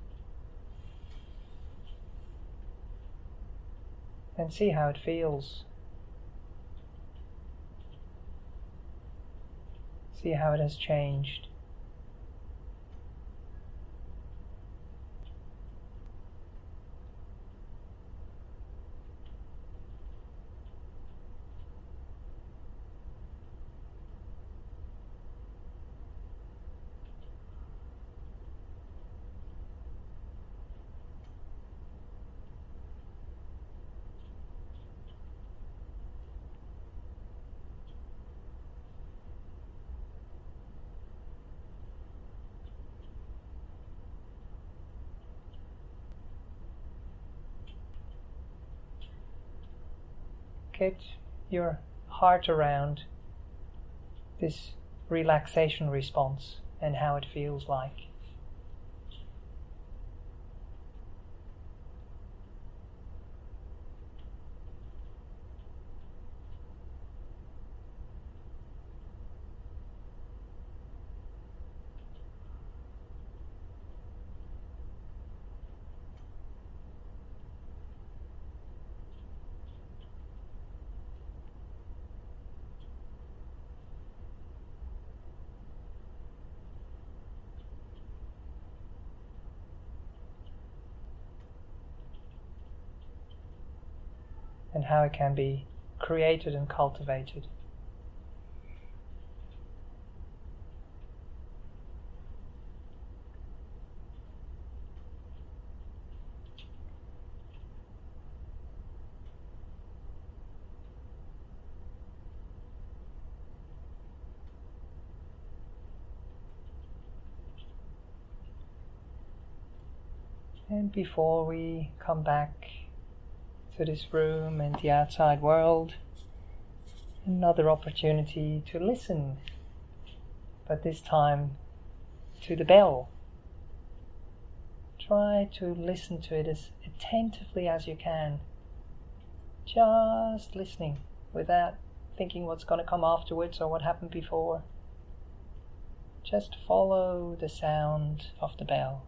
and see how it feels. See how it has changed. get your heart around this relaxation response and how it feels like. And how it can be created and cultivated. And before we come back to this room and the outside world, another opportunity to listen, but this time to the bell. Try to listen to it as attentively as you can, just listening without thinking what's going to come afterwards or what happened before. Just follow the sound of the bell.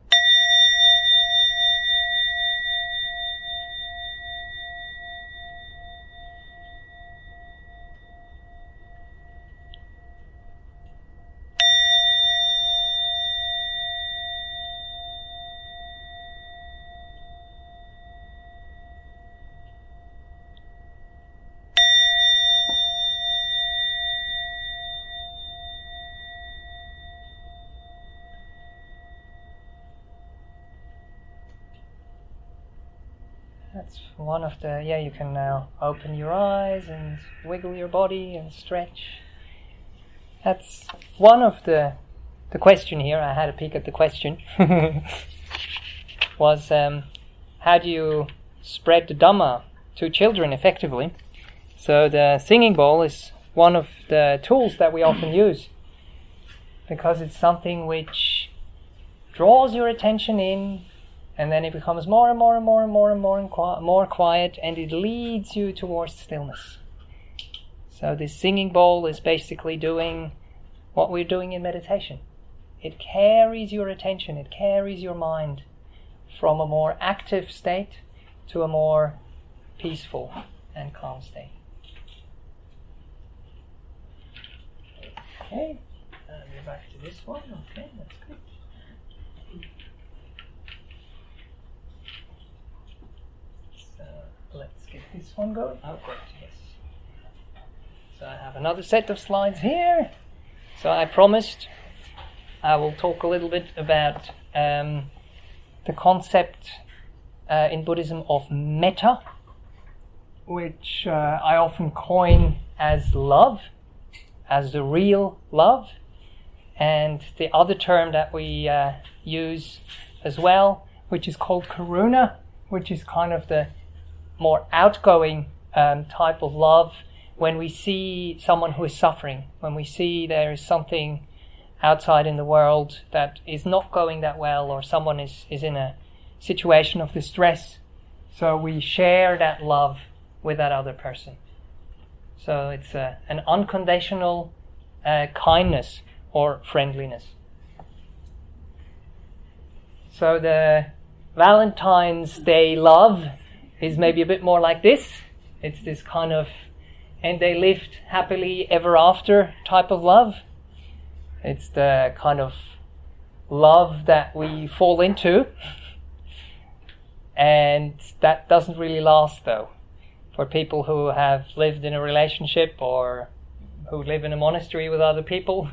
That's one of the, you can now open your eyes and wiggle your body and stretch. That's one of the question here. I had a peek at the question. Was how do you spread the Dhamma to children effectively? So the singing bowl is one of the tools that we often use, because it's something which draws your attention in, and then it becomes more and more and more and more and more quiet, and it leads you towards stillness. So this singing bowl is basically doing what we're doing in meditation. It carries your attention, it carries your mind from a more active state to a more peaceful and calm state. Okay, we're back to this one. Okay, that's good. Let's get this one going. Oh, great, yes. So I have another set of slides here. So I promised I will talk a little bit about the concept in Buddhism of metta, which I often coin as love, as the real love. And the other term that we use as well, which is called karuna, which is kind of the more outgoing type of love, when we see someone who is suffering, when we see there is something outside in the world that is not going that well, or someone is in a situation of distress. So we share that love with that other person. So it's an unconditional kindness or friendliness. So the Valentine's Day love is maybe a bit more like this. It's this kind of, and they lived happily ever after type of love. It's the kind of love that we fall into, and that doesn't really last though. For people who have lived in a relationship or who live in a monastery with other people,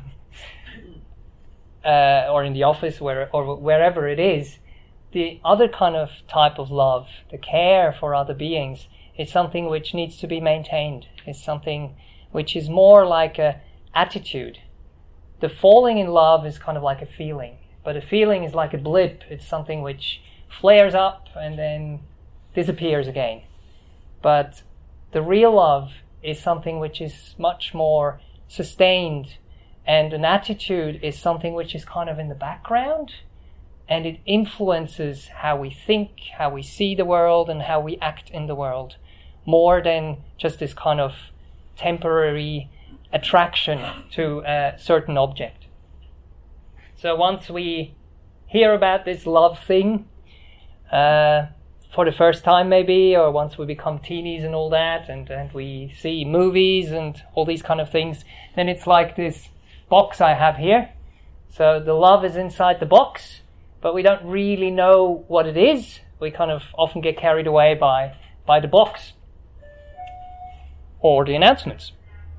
or in the office or wherever it is, the other kind of type of love, the care for other beings, is something which needs to be maintained. It's something which is more like an attitude. The falling in love is kind of like a feeling, but a feeling is like a blip. It's something which flares up and then disappears again. But The real love is something which is much more sustained, and an attitude is something which is kind of in the background, and it influences how we think, how we see the world, and how we act in the world, more than just this kind of temporary attraction to a certain object. So once we hear about this love thing, for the first time maybe, or once we become teenies and all that, and we see movies and all these kind of things, then it's like this box I have here. So the love is inside the box, but we don't really know what it is. We kind of often get carried away by the box or the announcements.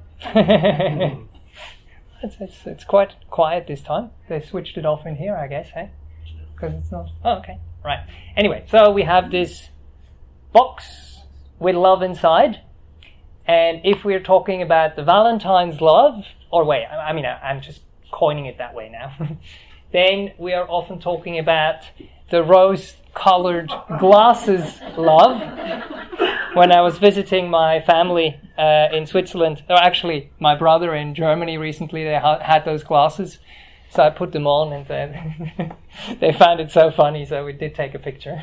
It's quite quiet this time. They switched it off in here, I guess, eh? Because it's not... Oh, okay. Right. Anyway, so we have this box with love inside. And if we're talking about the Valentine's love, or wait, I mean, I'm just coining it that way now. Then we are often talking about the rose-colored glasses love. When I was visiting my family in Switzerland, or actually my brother in Germany recently, they had those glasses. So I put them on, and they found it so funny, so we did take a picture.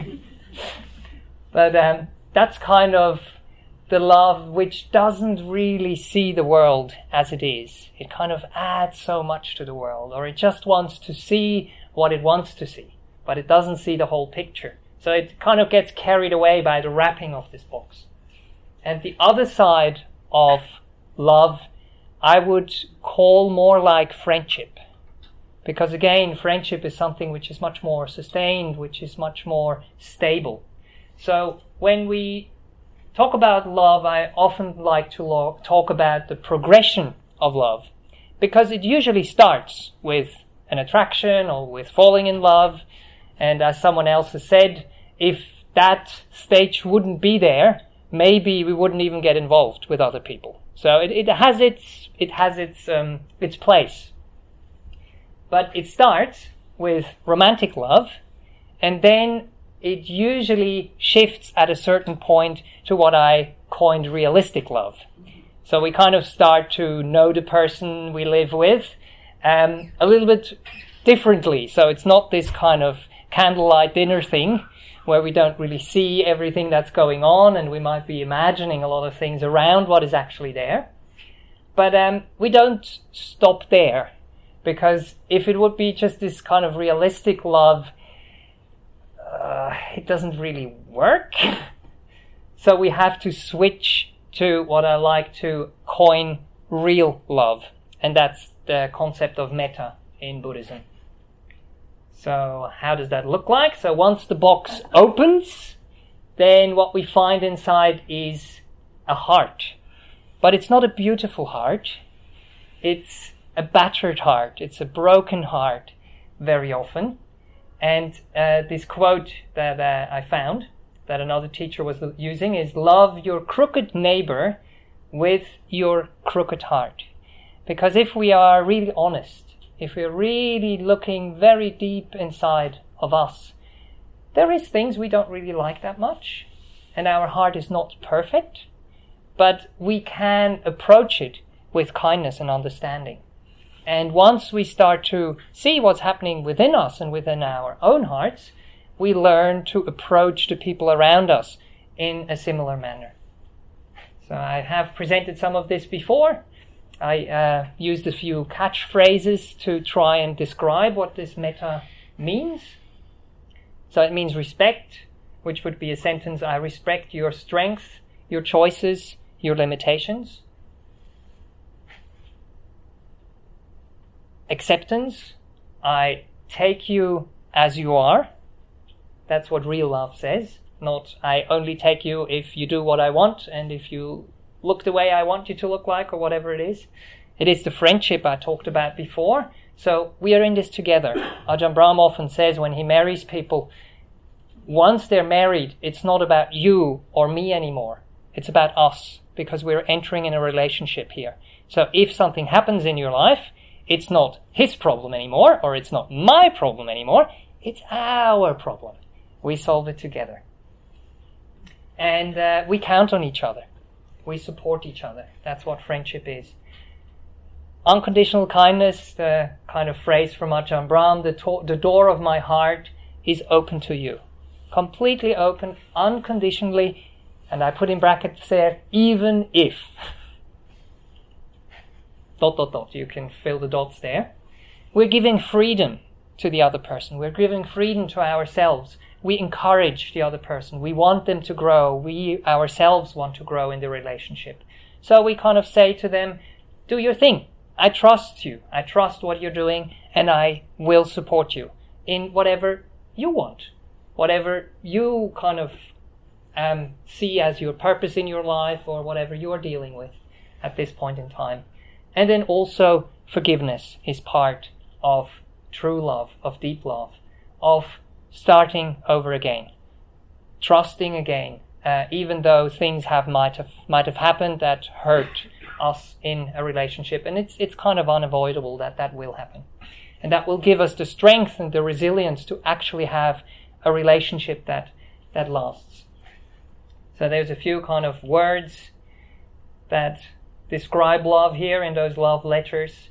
But that's kind of the love which doesn't really see the world as it is. It kind of adds so much to the world, or it just wants to see what it wants to see, but it doesn't see the whole picture. So it kind of gets carried away by the wrapping of this box. And the other side of love, I would call more like friendship. Because again, friendship is something which is much more sustained, which is much more stable. So when we talk about love, I often like to talk about the progression of love. Because it usually starts with an attraction or with falling in love. And as someone else has said, if that stage wouldn't be there, maybe we wouldn't even get involved with other people. So it has its place. But it starts with romantic love, and then it usually shifts at a certain point to what I coined realistic love. So we kind of start to know the person we live with a little bit differently. So it's not this kind of candlelight dinner thing where we don't really see everything that's going on, and we might be imagining a lot of things around what is actually there. But we don't stop there. Because if it would be just this kind of realistic love, it doesn't really work. So we have to switch to what I like to coin real love. And that's the concept of metta in Buddhism. So how does that look like? So once the box opens, then what we find inside is a heart. But it's not a beautiful heart. It's a battered heart. It's a broken heart very often. And this quote that I found that another teacher was using is, love your crooked neighbor with your crooked heart. Because if we are really honest, if we're really looking very deep inside of us, there is things we don't really like that much, and our heart is not perfect, but we can approach it with kindness and understanding. And once we start to see what's happening within us and within our own hearts, we learn to approach the people around us in a similar manner. So I have presented some of this before. I used a few catchphrases to try and describe what this metta means. So it means respect, which would be a sentence: I respect your strength, your choices, your limitations. Acceptance, I take you as you are. That's what real love says. Not, I only take you if you do what I want and if you look the way I want you to look like, or whatever it is. It is the friendship I talked about before. So we are in this together. Ajahn Brahm often says when he marries people, once they're married, it's not about you or me anymore. It's about us, because we're entering in a relationship here. So if something happens in your life, it's not his problem anymore, or it's not my problem anymore. It's our problem. We solve it together. And we count on each other. We support each other. That's what friendship is. Unconditional kindness, the kind of phrase from Ajahn Brahm, the door of my heart is open to you. Completely open, unconditionally, and I put in brackets there, even if. ... You can fill the dots there. We're giving freedom to the other person. We're giving freedom to ourselves. We encourage the other person. We want them to grow. We ourselves want to grow in the relationship. So we kind of say to them, do your thing. I trust you. I trust what you're doing, and I will support you in whatever you want. Whatever you kind of see as your purpose in your life, or whatever you're dealing with at this point in time. And then also forgiveness is part of true love, of deep love, of starting over again, trusting again, even though things might have happened that hurt us in a relationship, and it's kind of unavoidable that will happen, and that will give us the strength and the resilience to actually have a relationship that lasts. So there's a few kind of words that describe love here in those love letters,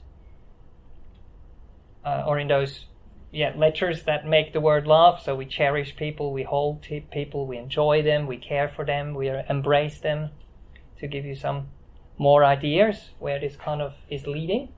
or in those letters that make the word love. So we cherish people, we hold people, we enjoy them, we care for them, we embrace them, to give you some more ideas where this kind of is leading.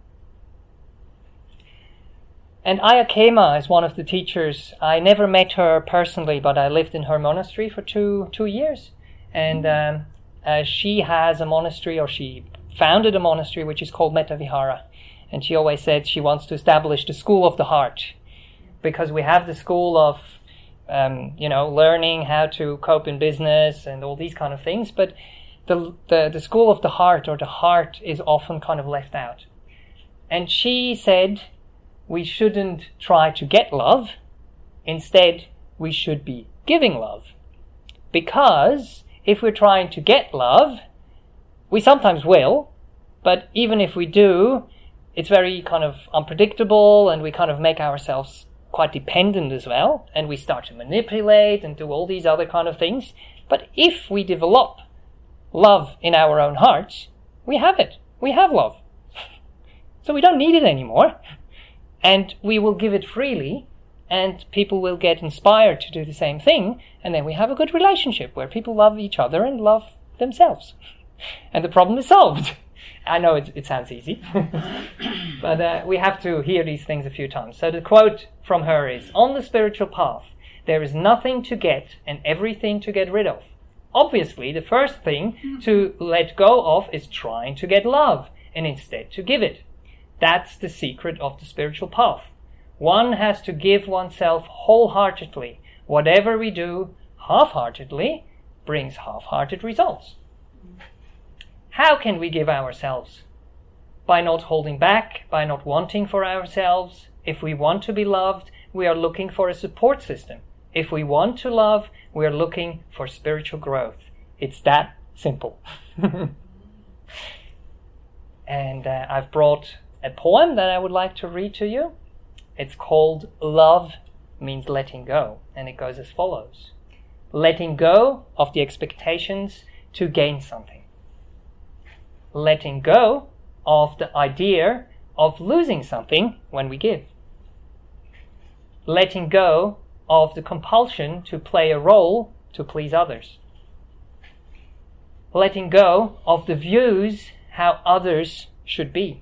And Ayya Khema is one of the teachers. I never met her personally, but I lived in her monastery for two years. And she has a monastery, or she founded a monastery, which is called Metta Vihara. And she always said she wants to establish the school of the heart, because we have the school of, learning how to cope in business and all these kind of things, but the school of the heart, or the heart, is often kind of left out. And she said we shouldn't try to get love. Instead, we should be giving love. Because if we're trying to get love, we sometimes will, but even if we do, it's very kind of unpredictable, and we kind of make ourselves quite dependent as well, and we start to manipulate and do all these other kind of things. But if we develop love in our own hearts, we have it. We have love. So we don't need it anymore. And we will give it freely, and people will get inspired to do the same thing, and then we have a good relationship where people love each other and love themselves. And the problem is solved. I know it sounds easy, but we have to hear these things a few times. So the quote from her is, on the spiritual path, there is nothing to get and everything to get rid of. Obviously, the first thing to let go of is trying to get love, and instead to give it. That's the secret of the spiritual path. One has to give oneself wholeheartedly. Whatever we do half-heartedly brings half-hearted results. How can we give ourselves? By not holding back, by not wanting for ourselves. If we want to be loved, we are looking for a support system. If we want to love, we are looking for spiritual growth. It's that simple. And I've brought a poem that I would like to read to you. It's called Love Means Letting Go, and it goes as follows. Letting go of the expectations to gain something. Letting go of the idea of losing something when we give. Letting go of the compulsion to play a role to please others. Letting go of the views how others should be.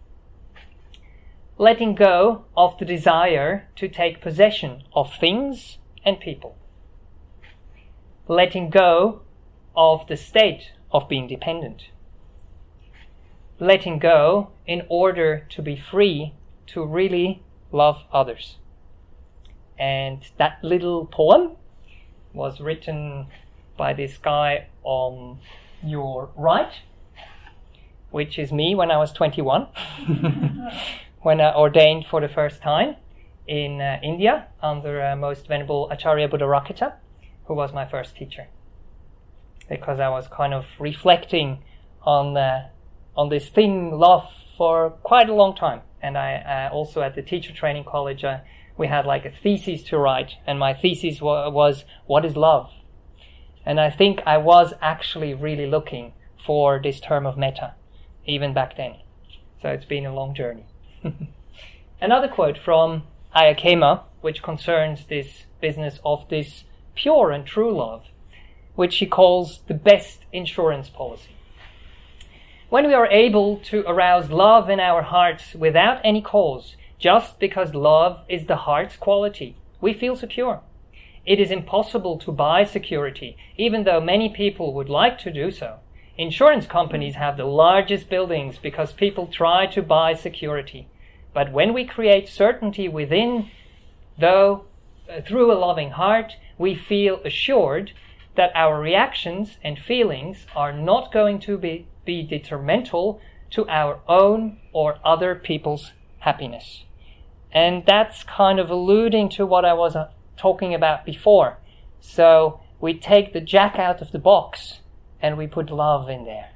Letting go of the desire to take possession of things and people. Letting go of the state of being dependent. Letting go in order to be free to really love others. And that little poem was written by this guy on your right, which is me when I was 21, when I ordained for the first time in India under Most Venerable Acharya Buddharakkhita, who was my first teacher. Because I was kind of reflecting on this thing, love, for quite a long time. And I also at the teacher training college, we had like a thesis to write, and my thesis was what is love? And I think I was actually really looking for this term of metta, even back then. So it's been a long journey. Another quote from Ayya Khema, which concerns this business of this pure and true love, which she calls the best insurance policy. When we are able to arouse love in our hearts without any cause, just because love is the heart's quality, we feel secure. It is impossible to buy security, even though many people would like to do so. Insurance companies have the largest buildings because people try to buy security. But when we create certainty within, through a loving heart, we feel assured that our reactions and feelings are not going to be detrimental to our own or other people's happiness. And that's kind of alluding to what I was talking about before. So we take the jack out of the box and we put love in there.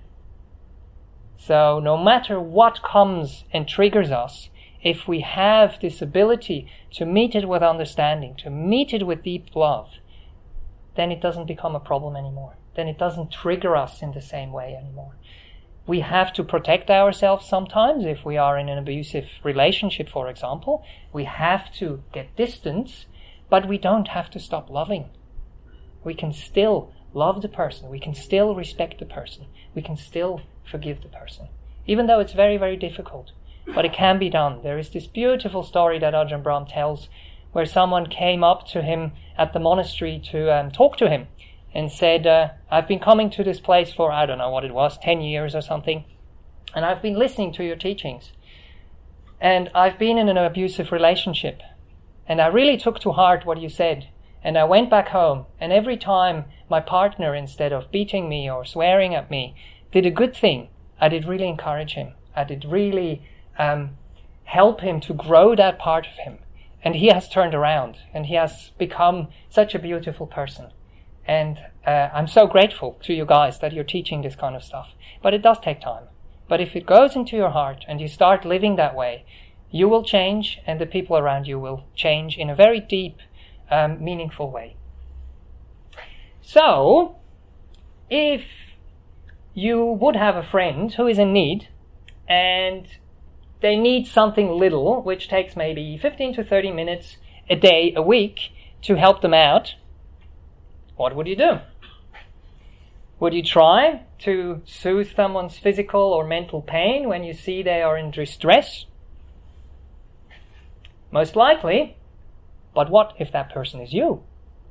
So no matter what comes and triggers us, if we have this ability to meet it with understanding, to meet it with deep love, then it doesn't become a problem anymore. Then it doesn't trigger us in the same way anymore. We have to protect ourselves sometimes if we are in an abusive relationship, for example. We have to get distance, but we don't have to stop loving. We can still love the person. We can still respect the person. We can still forgive the person, even though it's very, very difficult. But it can be done. There is this beautiful story that Ajahn Brahm tells where someone came up to him at the monastery to talk to him and said, I've been coming to this place for, I don't know what it was, 10 years or something, and I've been listening to your teachings. And I've been in an abusive relationship, and I really took to heart what you said. And I went back home, and every time my partner, instead of beating me or swearing at me, did a good thing, I did really encourage him. I did really help him to grow that part of him. And he has turned around, and he has become such a beautiful person. And I'm so grateful to you guys that you're teaching this kind of stuff. But it does take time. But if it goes into your heart and you start living that way, you will change, and the people around you will change in a very deep, meaningful way. So, if you would have a friend who is in need, and they need something little, which takes maybe 15 to 30 minutes a day, a week, to help them out, what would you do? Would you try to soothe someone's physical or mental pain when you see they are in distress? Most likely. But what if that person is you?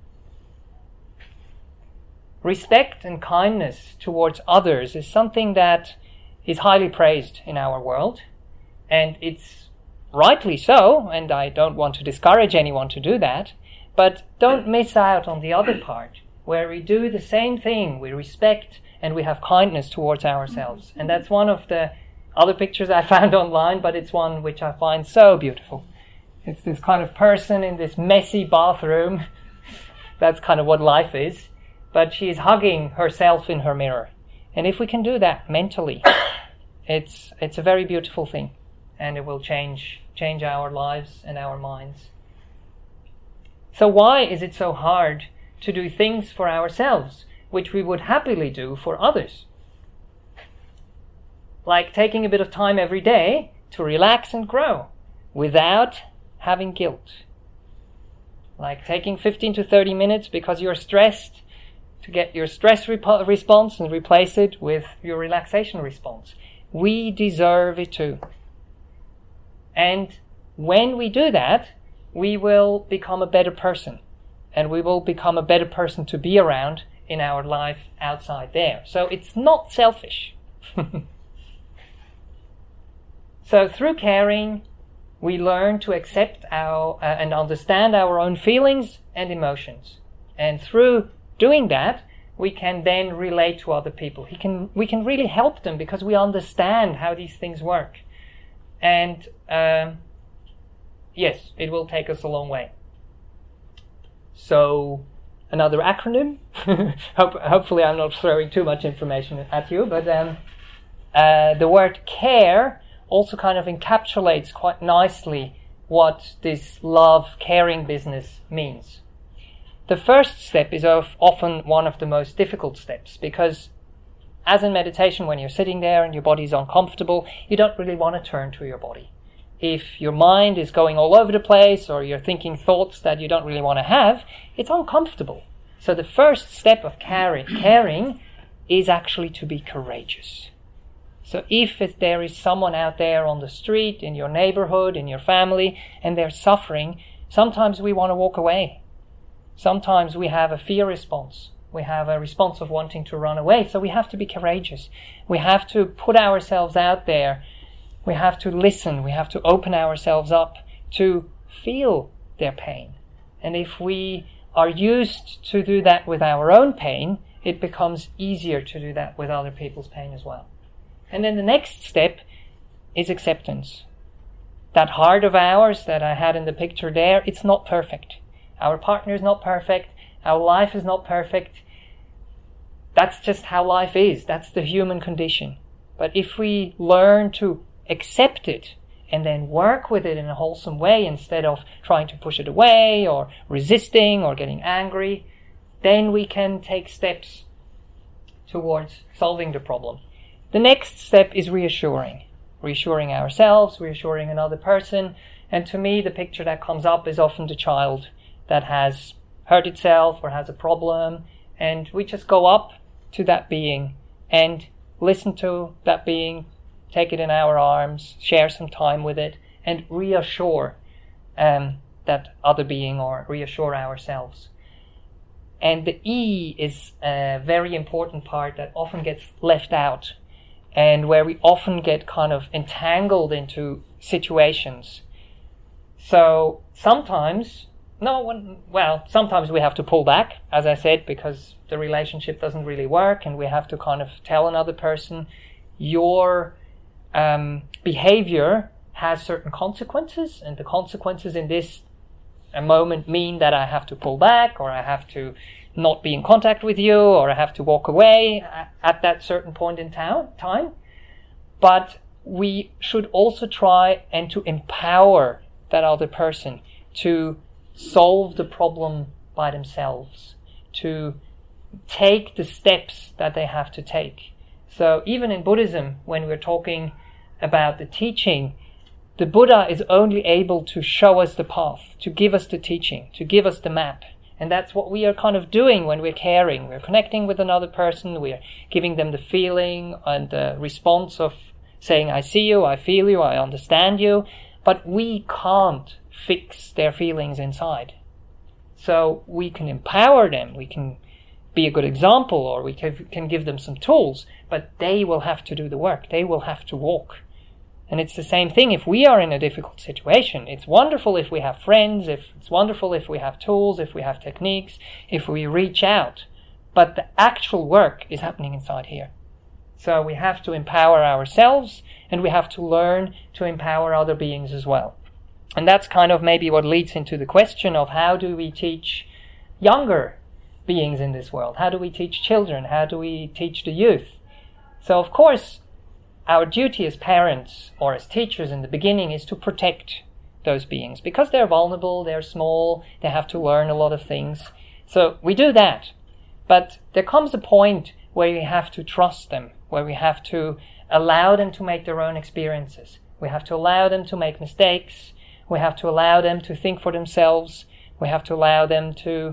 Respect and kindness towards others is something that is highly praised in our world. And it's rightly so, and I don't want to discourage anyone to do that, but don't miss out on the other part, where we do the same thing, we respect and we have kindness towards ourselves. And that's one of the other pictures I found online, but it's one which I find so beautiful. It's this kind of person in this messy bathroom. That's kind of what life is. But she's hugging herself in her mirror. And if we can do that mentally, it's a very beautiful thing. And it will change our lives and our minds. So why is it so hard to do things for ourselves, which we would happily do for others? Like taking a bit of time every day to relax and grow without having guilt. Like taking 15 to 30 minutes because you're stressed to get your stress response and replace it with your relaxation response. We deserve it too. And when we do that, we will become a better person. And we will become a better person to be around in our life outside there. So it's not selfish. So through caring, we learn to accept and understand our own feelings and emotions. And through doing that, we can then relate to other people. We can really help them because we understand how these things work. And yes, it will take us a long way. So, another acronym. Hopefully I'm not throwing too much information at you, but the word care also kind of encapsulates quite nicely what this love, caring business means. The first step is often one of the most difficult steps because as in meditation, when you're sitting there and your body's uncomfortable, you don't really want to turn to your body. If your mind is going all over the place or you're thinking thoughts that you don't really want to have, it's uncomfortable. So the first step of caring is actually to be courageous. So if there is someone out there on the street, in your neighborhood, in your family, and they're suffering, sometimes we want to walk away. Sometimes we have a fear response. We have a response of wanting to run away. So we have to be courageous. We have to put ourselves out there. We have to listen. We have to open ourselves up to feel their pain. And if we are used to do that with our own pain, it becomes easier to do that with other people's pain as well. And then the next step is acceptance. That heart of ours that I had in the picture there, it's not perfect. Our partner is not perfect. Our life is not perfect. That's just how life is. That's the human condition. But if we learn to accept it and then work with it in a wholesome way instead of trying to push it away or resisting or getting angry, then we can take steps towards solving the problem. The next step is reassuring ourselves, reassuring another person. And to me, the picture that comes up is often the child that has hurt itself or has a problem. And we just go up to that being and listen to that being, take it in our arms, share some time with it, and reassure that other being or reassure ourselves. And the E is a very important part that often gets left out, and where we often get kind of entangled into situations. So sometimes we have to pull back, as I said, because the relationship doesn't really work, and we have to kind of tell another person, your behavior has certain consequences, and the consequences in this moment mean that I have to pull back, or I have to not be in contact with you, or I have to walk away at that certain point in time. But we should also try and to empower that other person to solve the problem by themselves, to take the steps that they have to take. So even in Buddhism, when we're talking about the teaching, the Buddha is only able to show us the path, to give us the teaching, to give us the map. And that's what we are kind of doing when we're caring. We're connecting with another person, we're giving them the feeling and the response of saying, I see you, I feel you, I understand you. But we can't fix their feelings inside. So we can empower them, we can be a good example, or we can give them some tools, but they will have to do the work. They will have to walk. And it's the same thing if we are in a difficult situation. It's wonderful if we have friends, it's wonderful if we have tools, if we have techniques, if we reach out. But the actual work is happening inside here. So we have to empower ourselves, and we have to learn to empower other beings as well. And that's kind of maybe what leads into the question of how do we teach younger beings in this world? How do we teach children? How do we teach the youth? So of course, our duty as parents or as teachers in the beginning is to protect those beings because they're vulnerable, they're small, they have to learn a lot of things. So we do that. But there comes a point where we have to trust them, where we have to allow them to make their own experiences. We have to allow them to make mistakes. We have to allow them to think for themselves. We have to allow them to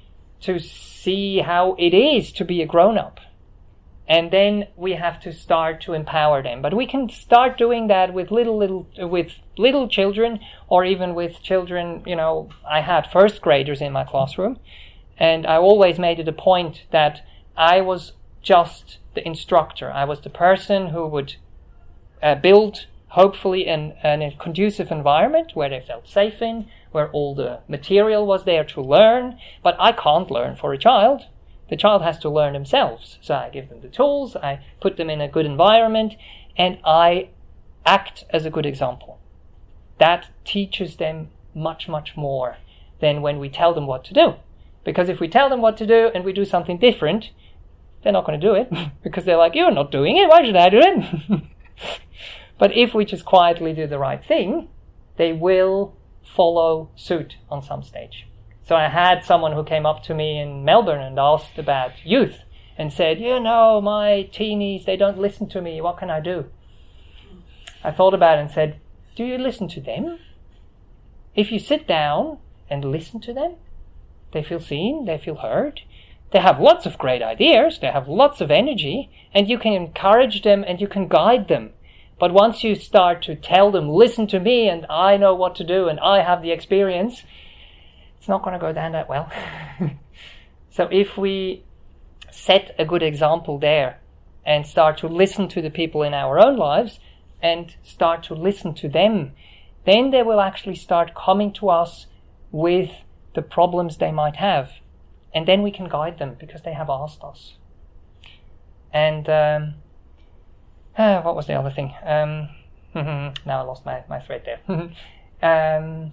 see how it is to be a grown-up. And then we have to start to empower them. But we can start doing that with little children, or even with children, I had first graders in my classroom, and I always made it a point that I was just the instructor. I was the person who would build, hopefully, a conducive environment where they felt safe in, where all the material was there to learn. But I can't learn for a child. The child has to learn themselves. So I give them the tools, I put them in a good environment, and I act as a good example. That teaches them much, much more than when we tell them what to do. Because if we tell them what to do and we do something different, they're not going to do it because they're like, you're not doing it, why should I do it? But if we just quietly do the right thing, they will follow suit on some stage. So I had someone who came up to me in Melbourne and asked about youth. and said, my teenies, they don't listen to me, what can I do? I thought about it and said, do you listen to them? If you sit down and listen to them, they feel seen, they feel heard, they have lots of great ideas, they have lots of energy, and you can encourage them and you can guide them. But once you start to tell them, listen to me and I know what to do and I have the experience, it's not going to go down that well. So if we set a good example there and start to listen to the people in our own lives and start to listen to them, then they will actually start coming to us with the problems they might have. And then we can guide them because they have asked us. And what was the other thing? Now I lost my thread there.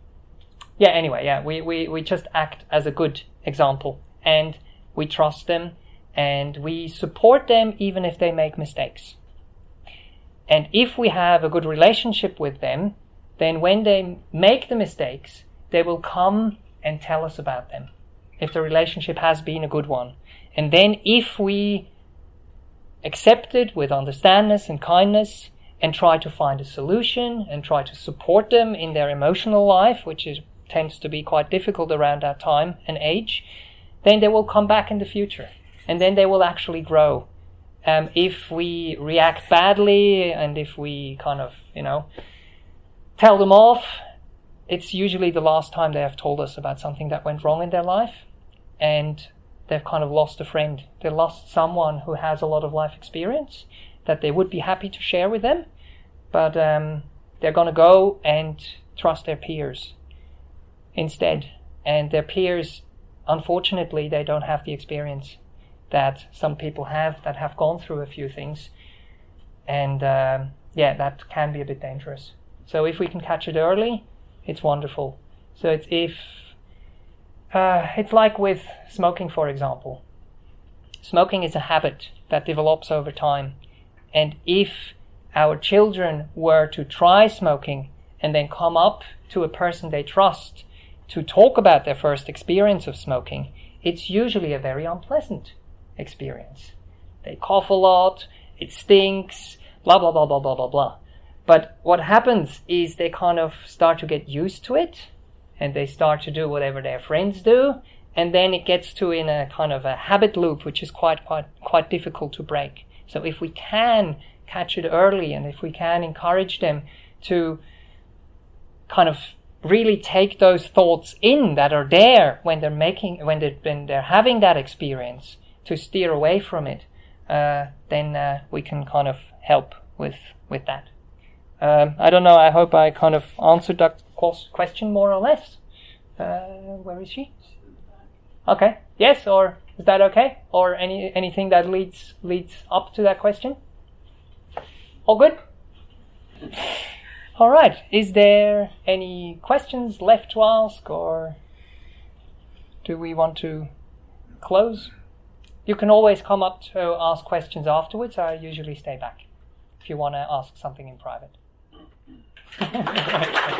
We just act as a good example. And we trust them. And we support them even if they make mistakes. And if we have a good relationship with them, then when they make the mistakes, they will come and tell us about them, if the relationship has been a good one. And then if we accept it with understanding and kindness and try to find a solution and try to support them in their emotional life, which tends to be quite difficult around that time and age, then they will come back in the future. And then they will actually grow. If we react badly and if we kind of, tell them off, it's usually the last time they have told us about something that went wrong in their life, and they've kind of lost a friend. They lost someone who has a lot of life experience that they would be happy to share with them, but they're going to go and trust their peers instead. And their peers, unfortunately, they don't have the experience that some people have that have gone through a few things. And that can be a bit dangerous. So if we can catch it early, it's wonderful. So it's like with smoking, for example. Smoking is a habit that develops over time. And if our children were to try smoking and then come up to a person they trust to talk about their first experience of smoking, it's usually a very unpleasant experience. They cough a lot, it stinks, blah, blah, blah, blah, blah, blah, blah. But what happens is they kind of start to get used to it, and they start to do whatever their friends do, and then it gets to in a kind of a habit loop, which is quite difficult to break. So if we can catch it early, and if we can encourage them to kind of really take those thoughts in that are there when they're having that experience, to steer away from it, then we can kind of help with that. I don't know, I hope I kind of answered that question more or less. Where is she? Okay, yes, or is that okay? Or anything that leads up to that question? All good? All right, is there any questions left to ask, or do we want to close? You can always come up to ask questions afterwards. I usually stay back if you want to ask something in private.